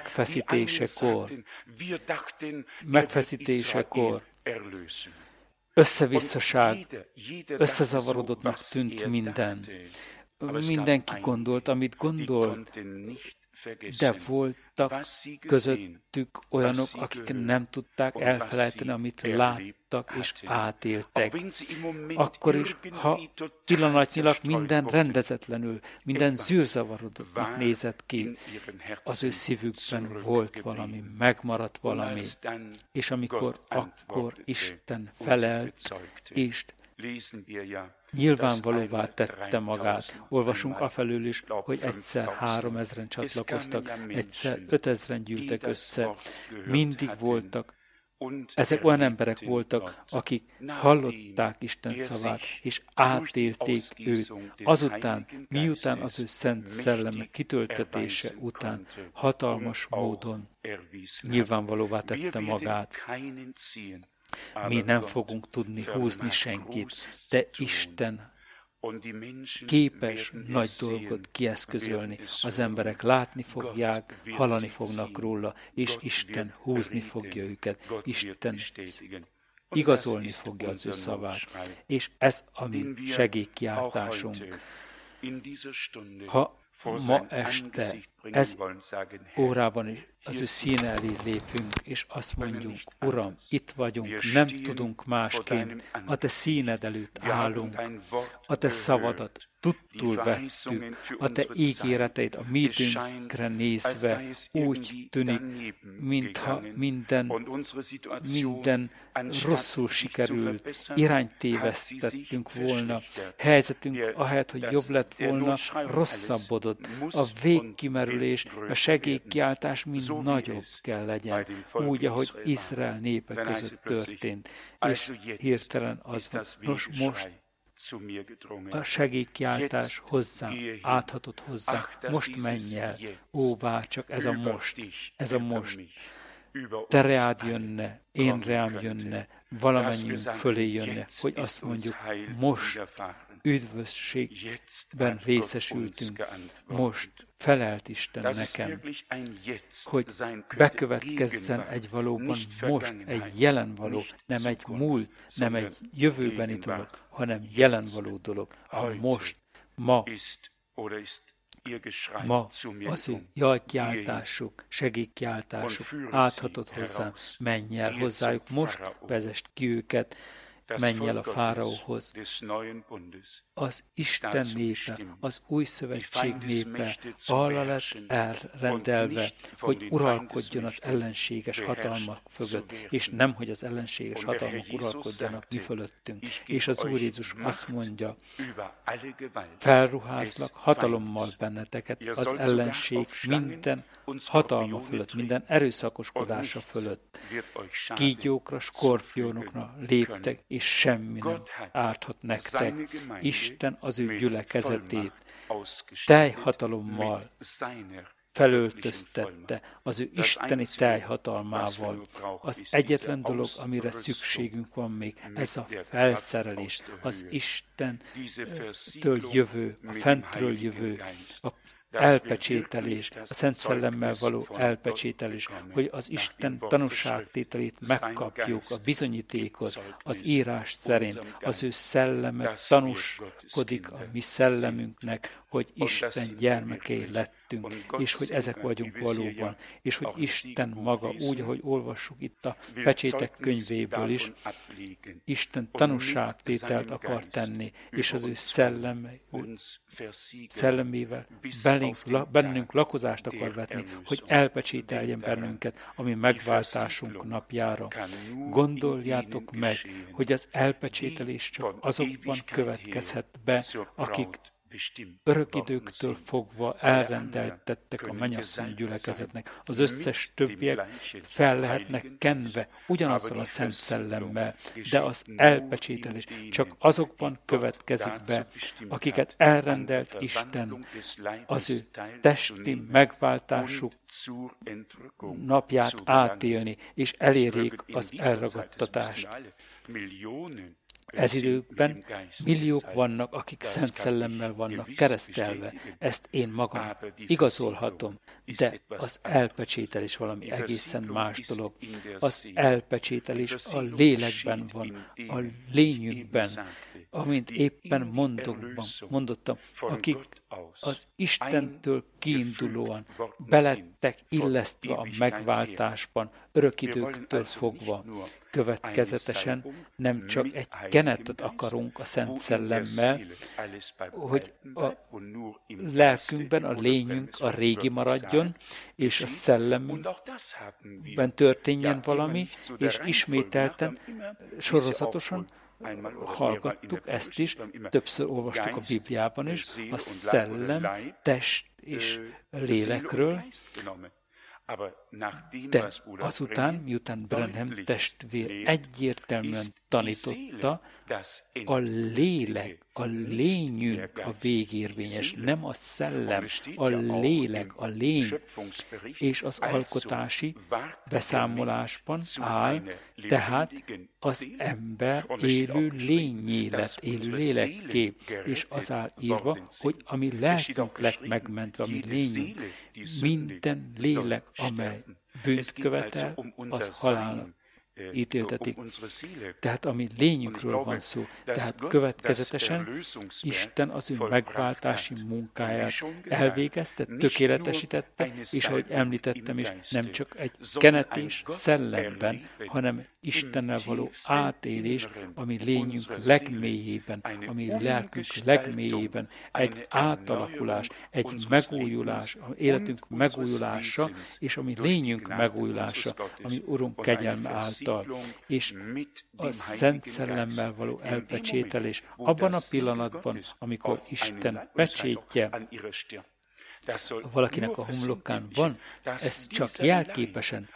megfeszítésekor, megfeszítésekor összevisszaság, összezavarodottnak tűnt minden. Mindenki gondolt, amit gondolt, de voltak közöttük olyanok, akik nem tudták elfelejteni, amit láttak és átéltek. Akkor is, ha pillanatnyilag minden rendezetlenül, minden zűrzavarodottnak nézett ki, az ő szívükben volt valami, megmaradt valami. És amikor akkor Isten felelt, és nyilvánvalóvá tette magát. Olvasunk afelől is, hogy egyszer háromezren csatlakoztak, egyszer ötezren gyűltek össze. Mindig voltak. Ezek olyan emberek voltak, akik hallották Isten szavát, és átélték őt. Azután, miután az ő szent szelleme kitöltetése után hatalmas módon nyilvánvalóvá tette magát. Mi nem fogunk tudni húzni senkit, de Isten képes nagy dolgot kieszközölni. Az emberek látni fogják, hallani fognak róla, és Isten húzni fogja őket. Isten igazolni fogja az ő szavát. És ez a mi segélykiáltásunk. Ha ma este, ez órában is az ő színe elé lépünk, és azt mondjuk, Uram, itt vagyunk, nem tudunk másként, a Te színed előtt állunk, a Te szavadat tudtul vettük, a Te ígéreteid a mi időnkre nézve úgy tűnik, mintha minden, minden rosszul sikerült, irányt tévesztettünk volna, helyzetünk ahelyett, hogy jobb lett volna, rosszabbodott. A végkimerülés, a segélykiáltás mind nagyobb kell legyen, úgy, ahogy Izrael népe között történt. És hirtelen az van, nos, most a segélykiáltás hozzám, áthatott hozzám, most menj el, ó, bárcsak ez a most, ez a most. Te reád jönne, én reám jönne, valamennyiünk fölé jönne, hogy azt mondjuk, most üdvösségben részesültünk, most felelt Isten nekem, hogy bekövetkezzen egy valóban most, egy jelen való, nem egy múlt, nem egy jövőbeni dolog, hanem jelen való dolog, a most, ma, ma az ő jajkiáltásuk, segélykiáltásuk áthatott hozzám, menj el hozzájuk, most vezest ki őket, menj el a fáraóhoz. Az Isten népe, az új szövetség népe arra lett elrendelve, hogy uralkodjon az ellenséges hatalmak fölött, és nem, hogy az ellenséges hatalmak uralkodjanak mi fölöttünk. És az Úr Jézus azt mondja, felruházlak hatalommal benneteket az ellenség minden hatalma fölött, minden erőszakoskodása fölött. Kígyókra, skorpiónokra léptek, és semmi nem árthat nektek. Isten az ő gyülekezetét teljhatalommal felöltöztette, az ő isteni teljhatalmával. Az egyetlen dolog, amire szükségünk van még, ez a felszerelés, az Istentől jövő, a fentről jövő, a elpecsételés, a Szent Szellemmel való elpecsételés, hogy az Isten tanúságtételét megkapjuk, a bizonyítékot az írás szerint. Az ő szelleme tanúskodik a mi szellemünknek, hogy Isten gyermekei lettünk, és hogy ezek vagyunk valóban, és hogy Isten maga, úgy, ahogy olvassuk itt a pecsétek könyvéből is, Isten tanúságtételt akar tenni, és az ő szelleme, szellemével belénk, la, bennünk lakozást akar vetni, hogy elpecsételjen bennünket a mi megváltásunk napjára. Gondoljátok meg, hogy az elpecsételés csak azokban következhet be, akik örök időktől fogva elrendeltettek a mennyasszony gyülekezetnek. Az összes többiek fel lehetnek kenve ugyanazzal a Szent Szellemmel, de az elpecsételés csak azokban következik be, akiket elrendelt Isten az ő testi megváltásuk napját átélni, és elérjék az elragadtatást. Ez időkben milliók vannak, akik Szent Szellemmel vannak keresztelve. Ezt én magam igazolhatom, de az elpecsételés valami egészen más dolog. Az elpecsételés a lélekben van, a lényünkben, amint éppen mondokban, mondottam, akik az Istentől kiindulóan belettek illesztve a megváltásban, örökidőktől fogva. Következetesen nem csak egy kenetet akarunk a Szent Szellemmel, hogy a lelkünkben a lényünk a régi maradjon, és a szellemünkben történjen valami, és ismételten, sorozatosan hallgattuk ezt is, többször olvastuk a Bibliában is, a szellem, test és lélekről, de azután, miután Branham testvér egyértelműen tanította, a lélek, a lényünk a végérvényes, nem a szellem, a lélek, a lény, és az alkotási beszámolásban áll, tehát az ember élő lényé lett, élő lélekké, és az áll írva, hogy ami lelkünk lett megmentve, ami lényünk, minden lélek, amely bűnt követel, az halálnak ítéltetik. Tehát ami lényünkről van szó, tehát következetesen Isten az ő megváltási munkáját elvégezte, tökéletesítette, és ahogy említettem is, nem csak egy kenetés szellemben, hanem Istennel való átélés, ami lényünk legmélyében, ami lelkünk legmélyében, egy átalakulás, egy megújulás, életünk megújulása, és ami lényünk megújulása, ami Urunk kegyelme által, és a Szent Szellemmel való elpecsételés abban a pillanatban, amikor Isten pecsétje valakinek a homlokán van, ez csak jelképesen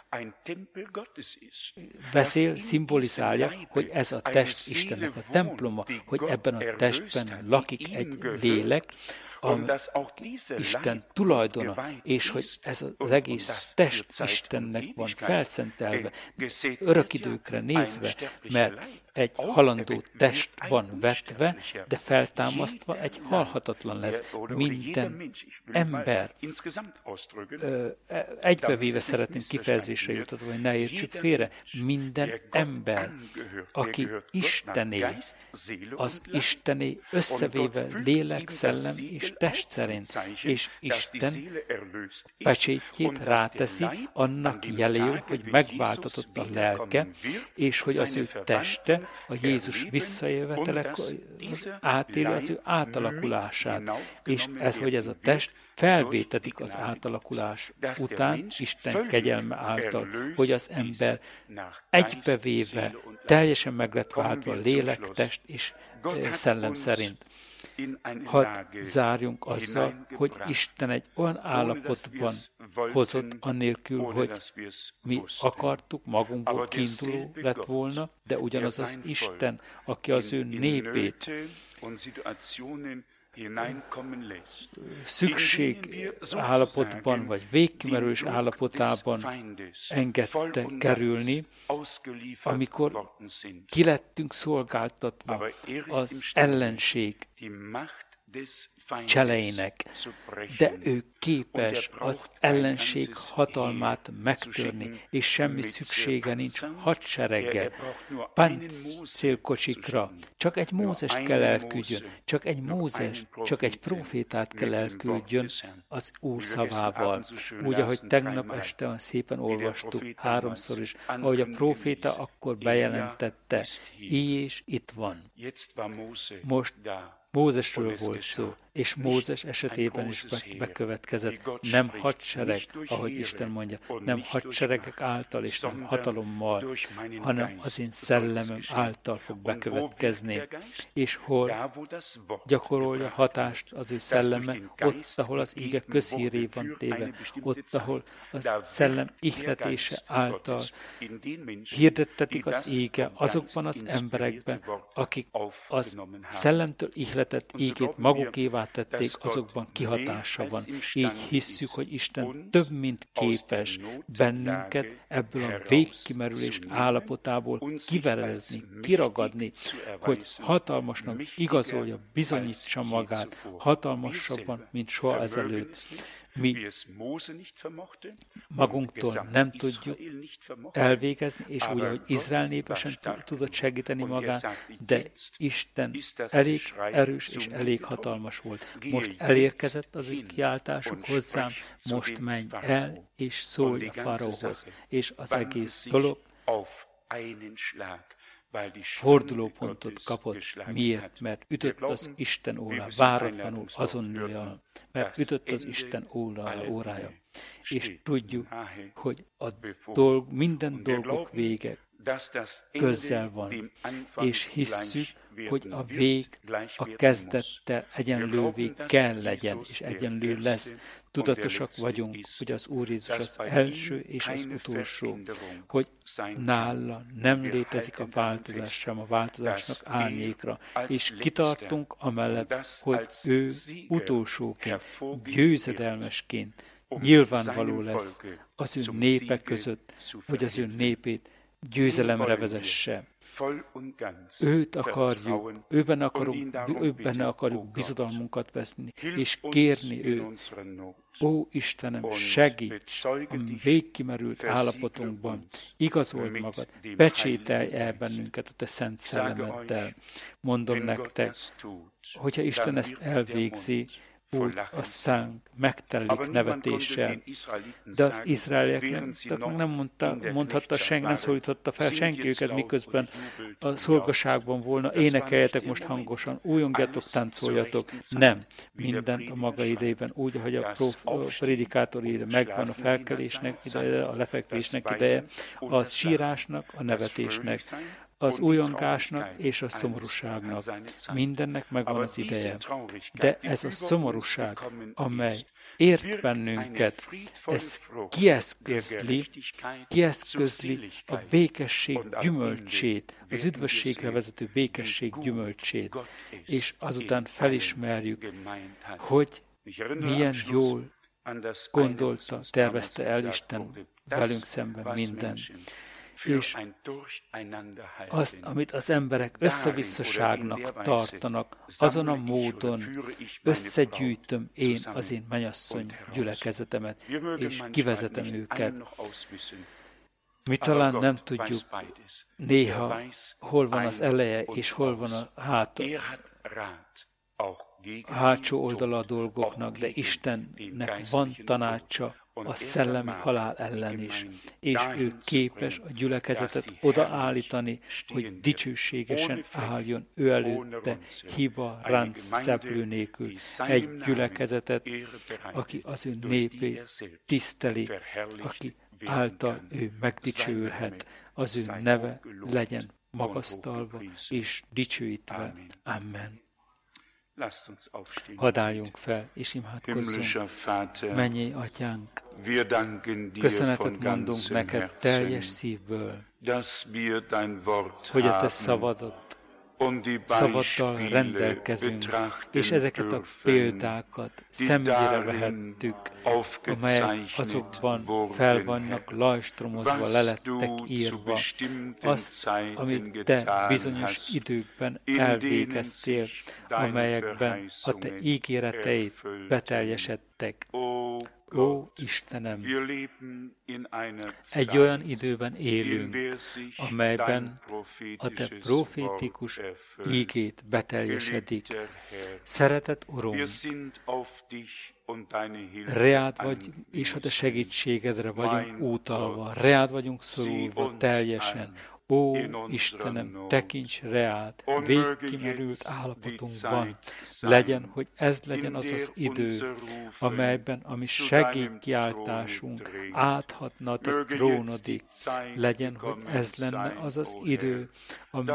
beszél, szimbolizálja, hogy ez a test Istennek a temploma, hogy ebben a testben lakik egy lélek, ami Isten tulajdona, és hogy ez az egész test Istennek van felszentelve, örök időkre nézve, mert egy halandó test van vetve, de feltámasztva egy halhatatlan lesz. Minden ember, ö, egybevéve szeretném kifejezésre jutatni, hogy ne értsük félre, minden ember, aki Istené, az Istené összevéve lélek, szellem és test szerint, és Isten pecsétjét ráteszi, annak jeléül, hogy megváltatott a lelke, és hogy az ő teste, a Jézus visszajövetelek átéli az ő átalakulását, és ez, hogy ez a test felvétetik az átalakulás után Isten kegyelme által, hogy az ember egybevéve teljesen meg lett váltva lélek, test és szellem szerint. Hadd zárjunk azzal, hogy Isten egy olyan állapotban hozott, annélkül, hogy mi akartuk, magunkból kiinduló lett volna, de ugyanaz az Isten, aki az ő népét szükség állapotban, vagy végkimerülés állapotában engedte kerülni, amikor kilettünk szolgáltatva az ellenség cseleinek, de ő képes az ellenség hatalmát megtörni, és semmi szüksége nincs hadserege, páncélkocsikra, csak egy Mózes kell elküldjön, csak egy Mózes, csak egy profétát kell elküldjön az Úr szavával. Úgy, ahogy tegnap este szépen olvastuk háromszor is, ahogy a proféta akkor bejelentette, így és itt van. Most Mózesről volt szó, és Mózes esetében is bekövetkezett. Nem hadsereg, ahogy Isten mondja, nem hadseregek által és nem hatalommal, hanem az én szellemem által fog bekövetkezni. És hol gyakorolja hatást az ő szelleme, ott, ahol az íge közhíré van téve, ott, ahol az szellem ihletése által hirdettetik az íge azokban az emberekben, akik az szellemtől ihletett ígét magukévá magukévá tették, azokban kihatása van. Így hisszük, hogy Isten több, mint képes bennünket ebből a végkimerülés állapotából kiverezni, kiragadni, hogy hatalmasnak igazolja, bizonyítsa magát, hatalmasabban, mint soha ezelőtt. Mi magunktól nem tudjuk elvégezni, és úgy, hogy Izrael népesen tudott segíteni magát, de Isten elég erős és elég hatalmas volt. Most elérkezett az ő kiáltásuk hozzám, most menj el és szólj a faraóhoz, és az egész dolog fordulópontot kapott. Miért? Mert ütött az Isten óra, váratlanul azonnal, mert ütött az Isten óra, órája. És tudjuk, hogy a dolg, minden dolgok vége közel van, és hisszük, hogy a vég a kezdettel egyenlővé kell legyen, és egyenlő lesz. Tudatosak vagyunk, hogy az Úr Jézus az első és az utolsó, hogy nála nem létezik a változás sem, a változásnak árnyékra, és kitartunk amellett, hogy ő utolsóként, győzedelmesként nyilvánvaló lesz az ő népe között, hogy az ő népét győzelemre vezesse. Őt akarjuk, őben akarunk, őben akarjuk bizodalmunkat veszni, és kérni őt. Ó, Istenem, segíts a végkimerült állapotunkban, igazold magad, pecsételj el bennünket a te szent szellemeddel. Mondom nektek, hogyha Isten ezt elvégzi, úgy a szánk megtelik nevetéssel. De az izraelieknek nem mondta, mondhatta senki, nem szólította fel senki őket, miközben a szolgaságban volna, énekeljetek most hangosan, újongjatok, táncoljatok. Nem, mindent a maga idejében, úgy, ahogy a, prof, a predikátor írja, megvan a felkelésnek ideje, a lefekvésnek ideje, a sírásnak, a nevetésnek, az újongásnak és a szomorúságnak. Mindennek megvan az ideje. De ez a szomorúság, amely ért bennünket, ez kieszközli, kieszközli a békesség gyümölcsét, az üdvösségre vezető békesség gyümölcsét, és azután felismerjük, hogy milyen jól gondolta, tervezte el Isten velünk szemben minden. És azt, amit az emberek összevisszaságnak tartanak, azon a módon összegyűjtöm én az én mennyasszony gyülekezetemet, és kivezetem őket. Mi talán nem tudjuk néha, hol van az eleje, és hol van a hát, hátsó oldala a dolgoknak, de Istennek van tanácsa a szellemi halál ellen is, és ő képes a gyülekezetet odaállítani, hogy dicsőségesen álljon ő előtte, hiba, ránc, szeplő nélkül. Egy gyülekezetet, aki az ő népét tiszteli, aki által ő megdicsőülhet, az ő neve legyen magasztalva és dicsőítve. Amen. Hadd álljunk fel, és imádkozzunk. Mennyei Atyánk, köszönetet mondunk neked teljes szívből, hogy a te szavadat, szavaddal rendelkezünk, és ezeket a példákat szemügyre vehettük, amelyek azokban fel vannak lajstromozva, lelettek írva, azt, amit te bizonyos időkben elvégeztél, amelyekben a te ígéreteid beteljesedtek. Ó, Istenem, egy olyan időben élünk, amelyben a te profétikus ígét beteljesedik. Szeretett Urunk, reád vagy, és a te segítségedre vagyunk útalva, reád vagyunk szorulva teljesen. Ó, Istenem, tekints reád, végkimerült állapotunkban. Legyen, hogy ez legyen az az idő, amelyben a mi segélykiáltásunk áthatna a te trónodig. Legyen, hogy ez lenne az az idő, ami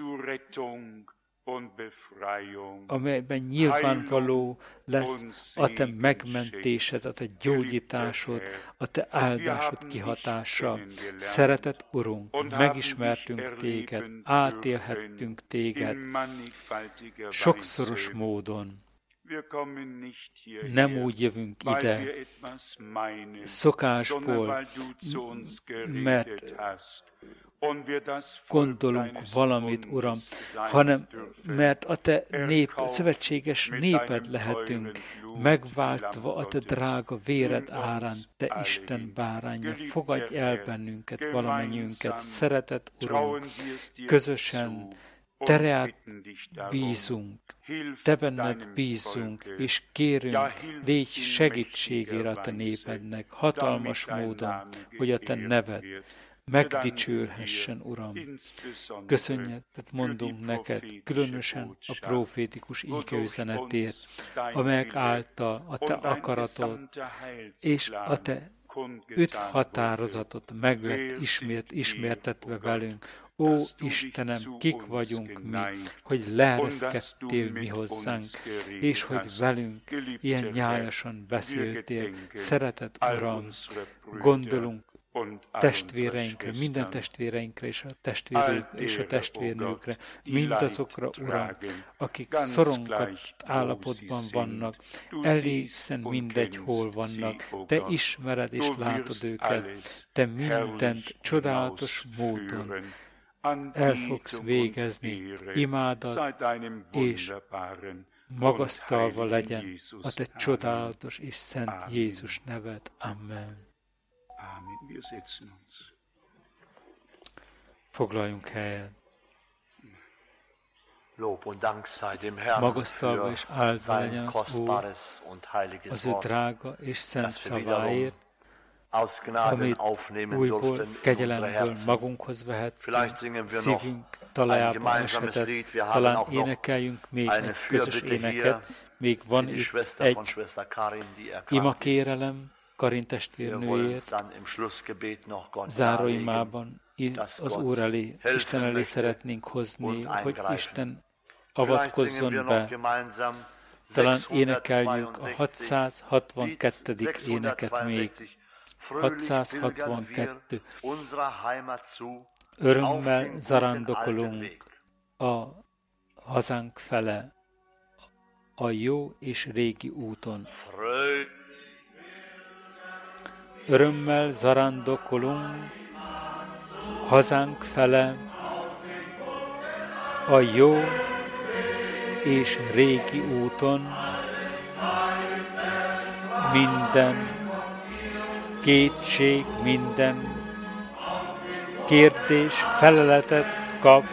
amelyben nyilvánvaló lesz a te megmentésed, a te gyógyításod, a te áldásod kihatása. Szeretett Urunk, megismertünk téged, átélhettünk téged sokszoros módon. Nem úgy jövünk ide szokásból, mert gondolunk valamit, Uram, hanem mert a Te nép, szövetséges néped lehetünk, megváltva a Te drága véred árán, Te Isten báránya, fogadj el bennünket, valamennyiünket, szeretett Uram, közösen Te reád bízunk, Te benned bízunk, és kérünk, légy segítségére a Te népednek, hatalmas módon, hogy a Te neved megdicsülhessen, Uram. Köszönetet mondunk neked, különösen a profétikus ígeüzenetért, amelyek által a Te akaratod és a Te üdvhatározatot meg lett ismét, ismertetve velünk. Ó, Istenem, kik vagyunk mi, hogy leereszkedtél mi hozzánk, és hogy velünk ilyen nyájasan beszéltél. Szeretett Uram, gondolunk testvéreinkre, minden testvéreinkre és a testvérők és a testvérnőkre, mindazokra, Uram, akik szorongatott állapotban vannak, elégszem mindegy, hol vannak, Te ismered és látod őket, Te mindent csodálatos módon el fogsz végezni, imádat, és magasztalva legyen a Te csodálatos és szent Jézus neved. Amen. Foglaljunk helyet. Magasztalva és áldva legyen az Úr az ő drága és szent szaváért, amit újból, kegyelemből magunkhoz vehettünk, szívünk talajába eshetett, talán énekeljünk még egy közös éneket, még van itt egy imakérelem Karin testvérnőért, záróimában az Úr elé, Isten elé szeretnénk hozni, hogy Isten avatkozzon be. Talán énekeljük a hatszázhatvankettedik éneket még. hatszázhatvankettő. Örömmel zarándokolunk a hazánk fele, a jó és régi úton. Örömmel zarándokolunk hazánk fele, a jó és régi úton. Minden kétség, minden kérdés feleletet kap,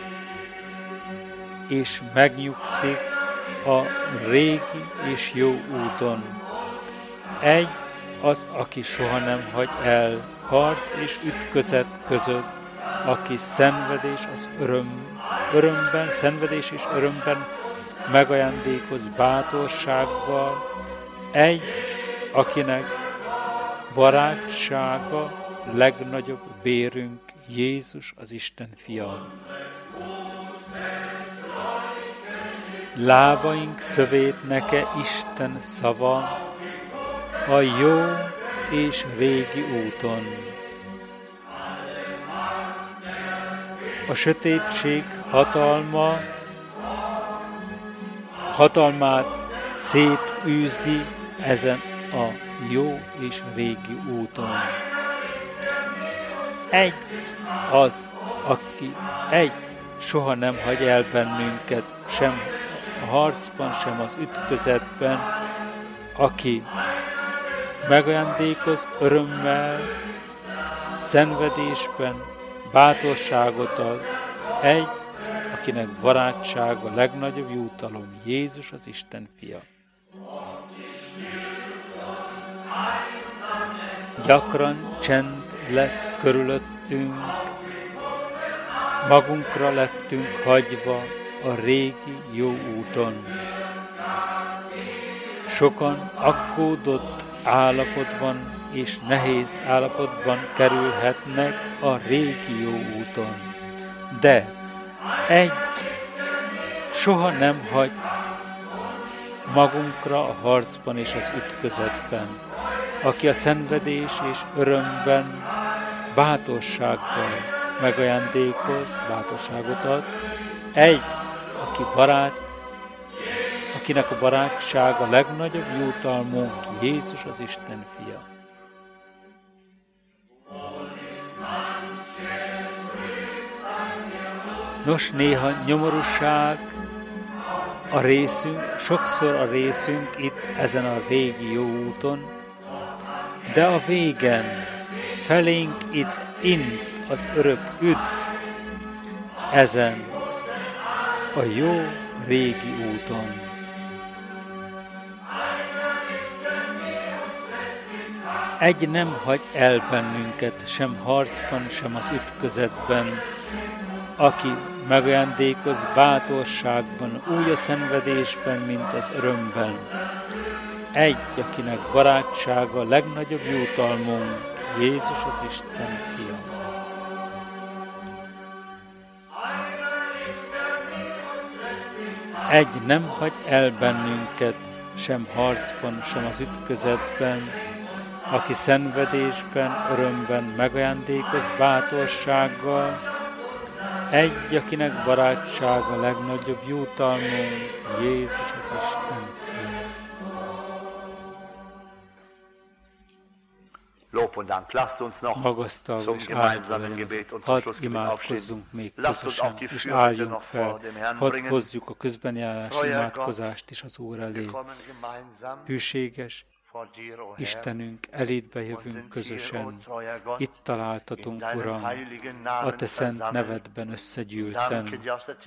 és megnyugszik a régi és jó úton. Egy az, aki soha nem hagy el harc és ütközet között, aki szenvedés az öröm, örömben, szenvedés és örömben megajándékoz bátorsággal. Egy, akinek barátsága legnagyobb vérünk, Jézus az Isten fia. Lábaink szövét neke Isten szava, a jó és régi úton. A sötétség hatalma, hatalmát szétűzi ezen a jó és régi úton. Egy az, aki egy soha nem hagy el bennünket, sem a harcban, sem az ütközetben, aki megajándékoz örömmel, szenvedésben, bátorságot ad. Egy, akinek barátsága a legnagyobb jutalom, Jézus az Isten fia. Gyakran csend lett körülöttünk, magunkra lettünk hagyva a régi jó úton. Sokan aggódott állapotban és nehéz állapotban kerülhetnek a régi jó úton. De egy soha nem hagy magunkra a harcban és az ütközetben, aki a szenvedés és örömben bátorsággal megajándékoz, bátorságot ad. Egy, aki barát, akinek a barátság a legnagyobb jutalmunk, Jézus az Isten fia. Nos, néha nyomorúság a részünk, sokszor a részünk itt ezen a régi jó úton, de a végen felénk itt int az örök üdv ezen a jó régi úton. Egy nem hagy el bennünket, sem harcban, sem az ütközetben, aki megajándékoz bátorságban, úgy a szenvedésben, mint az örömben. Egy, akinek barátsága legnagyobb jutalmunk, Jézus az Isten fia. Egy nem hagy el bennünket, sem harcban, sem az ütközetben, aki szenvedésben, örömben megajándékoz bátorsággal, egy, akinek barátsága legnagyobb jutalmunk, Jézus az Isten fia. Magasztalva és áldva legyen az, hadd imádkozzunk még közösen, és álljunk fel, hadd hozzuk a közbenjárás imádkozást is az Úr elé. Hűséges Istenünk, elédbe jövünk közösen, itt találtatunk, Uram, a Te szent nevedben összegyűlten,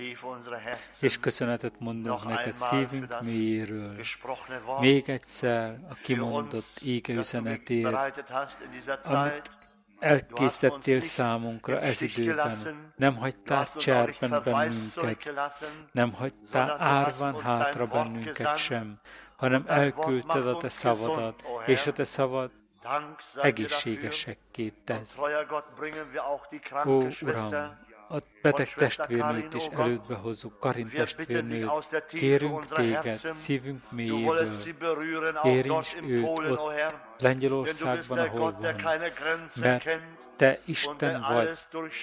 és köszönetet mondunk neked szívünk mélyéről, még egyszer a kimondott ége üzenetért, amit elkészítettél számunkra ez időben. Nem hagytál cserben bennünket, nem hagytál árván hátra bennünket sem, hanem elküldted a Te szavadat, és a Te szavad egészségesekké tesz. Ó, Uram, a beteg testvérnőt is elődbe hozzuk, Karin testvérnőt, kérünk Téged szívünk mélyéből, érints őt ott Lengyelországban, ahol van, mert Te Isten vagy,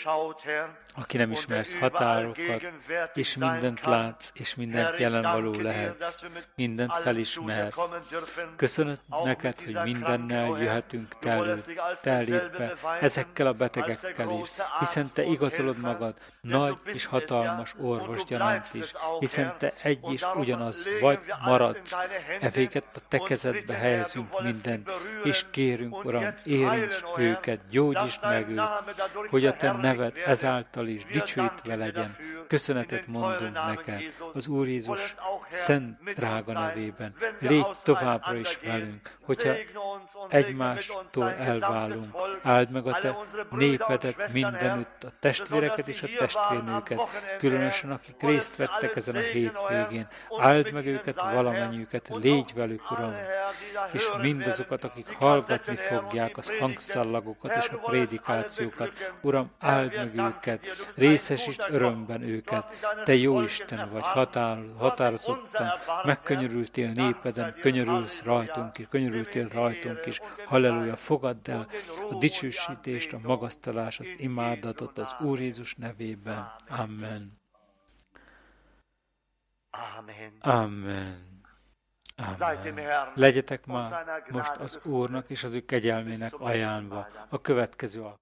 aki nem ismersz határokat, és mindent látsz, és mindent jelenvaló lehetsz, mindent felismersz. Köszönöm neked, hogy mindennel jöhetünk Te előtt, Te elébe, ezekkel a betegekkel is, hiszen Te igazolod magad, nagy és hatalmas orvos gyanánt is, hiszen Te egy is ugyanaz vagy, maradsz. Evéget a Te kezedbe helyezünk mindent, és kérünk, Uram, érints őket, gyógyítsd meg őt, hogy a Te neved ezáltal is dicsőítve legyen. Köszönetet mondunk neked az Úr Jézus szent drága nevében. Légy továbbra is velünk, hogyha egymástól elválunk. Áld meg a Te népedet mindenütt, a testvéreket és a testvérnőket, különösen akik részt vettek ezen a hétvégén. Áld meg őket, valamennyiüket, légy velük, Uram, és mindazokat, akik hallgatni fogják az hangszallagokat és a prédikációkat. Uram, áld meg őket, részesítsd örömben őket. Te jó Isten vagy, határ, határozottan, megkönyörültél népeden, könyörülsz rajtunk is, könyörültél rajtunk is. Halleluja, fogadd el a dicsősítést, a magasztalást, az imádatot az Úr Jézus nevében. Amen. Amen. Amen. Legyetek már most az Úrnak és az ő kegyelmének ajánlva a következő alkalommal.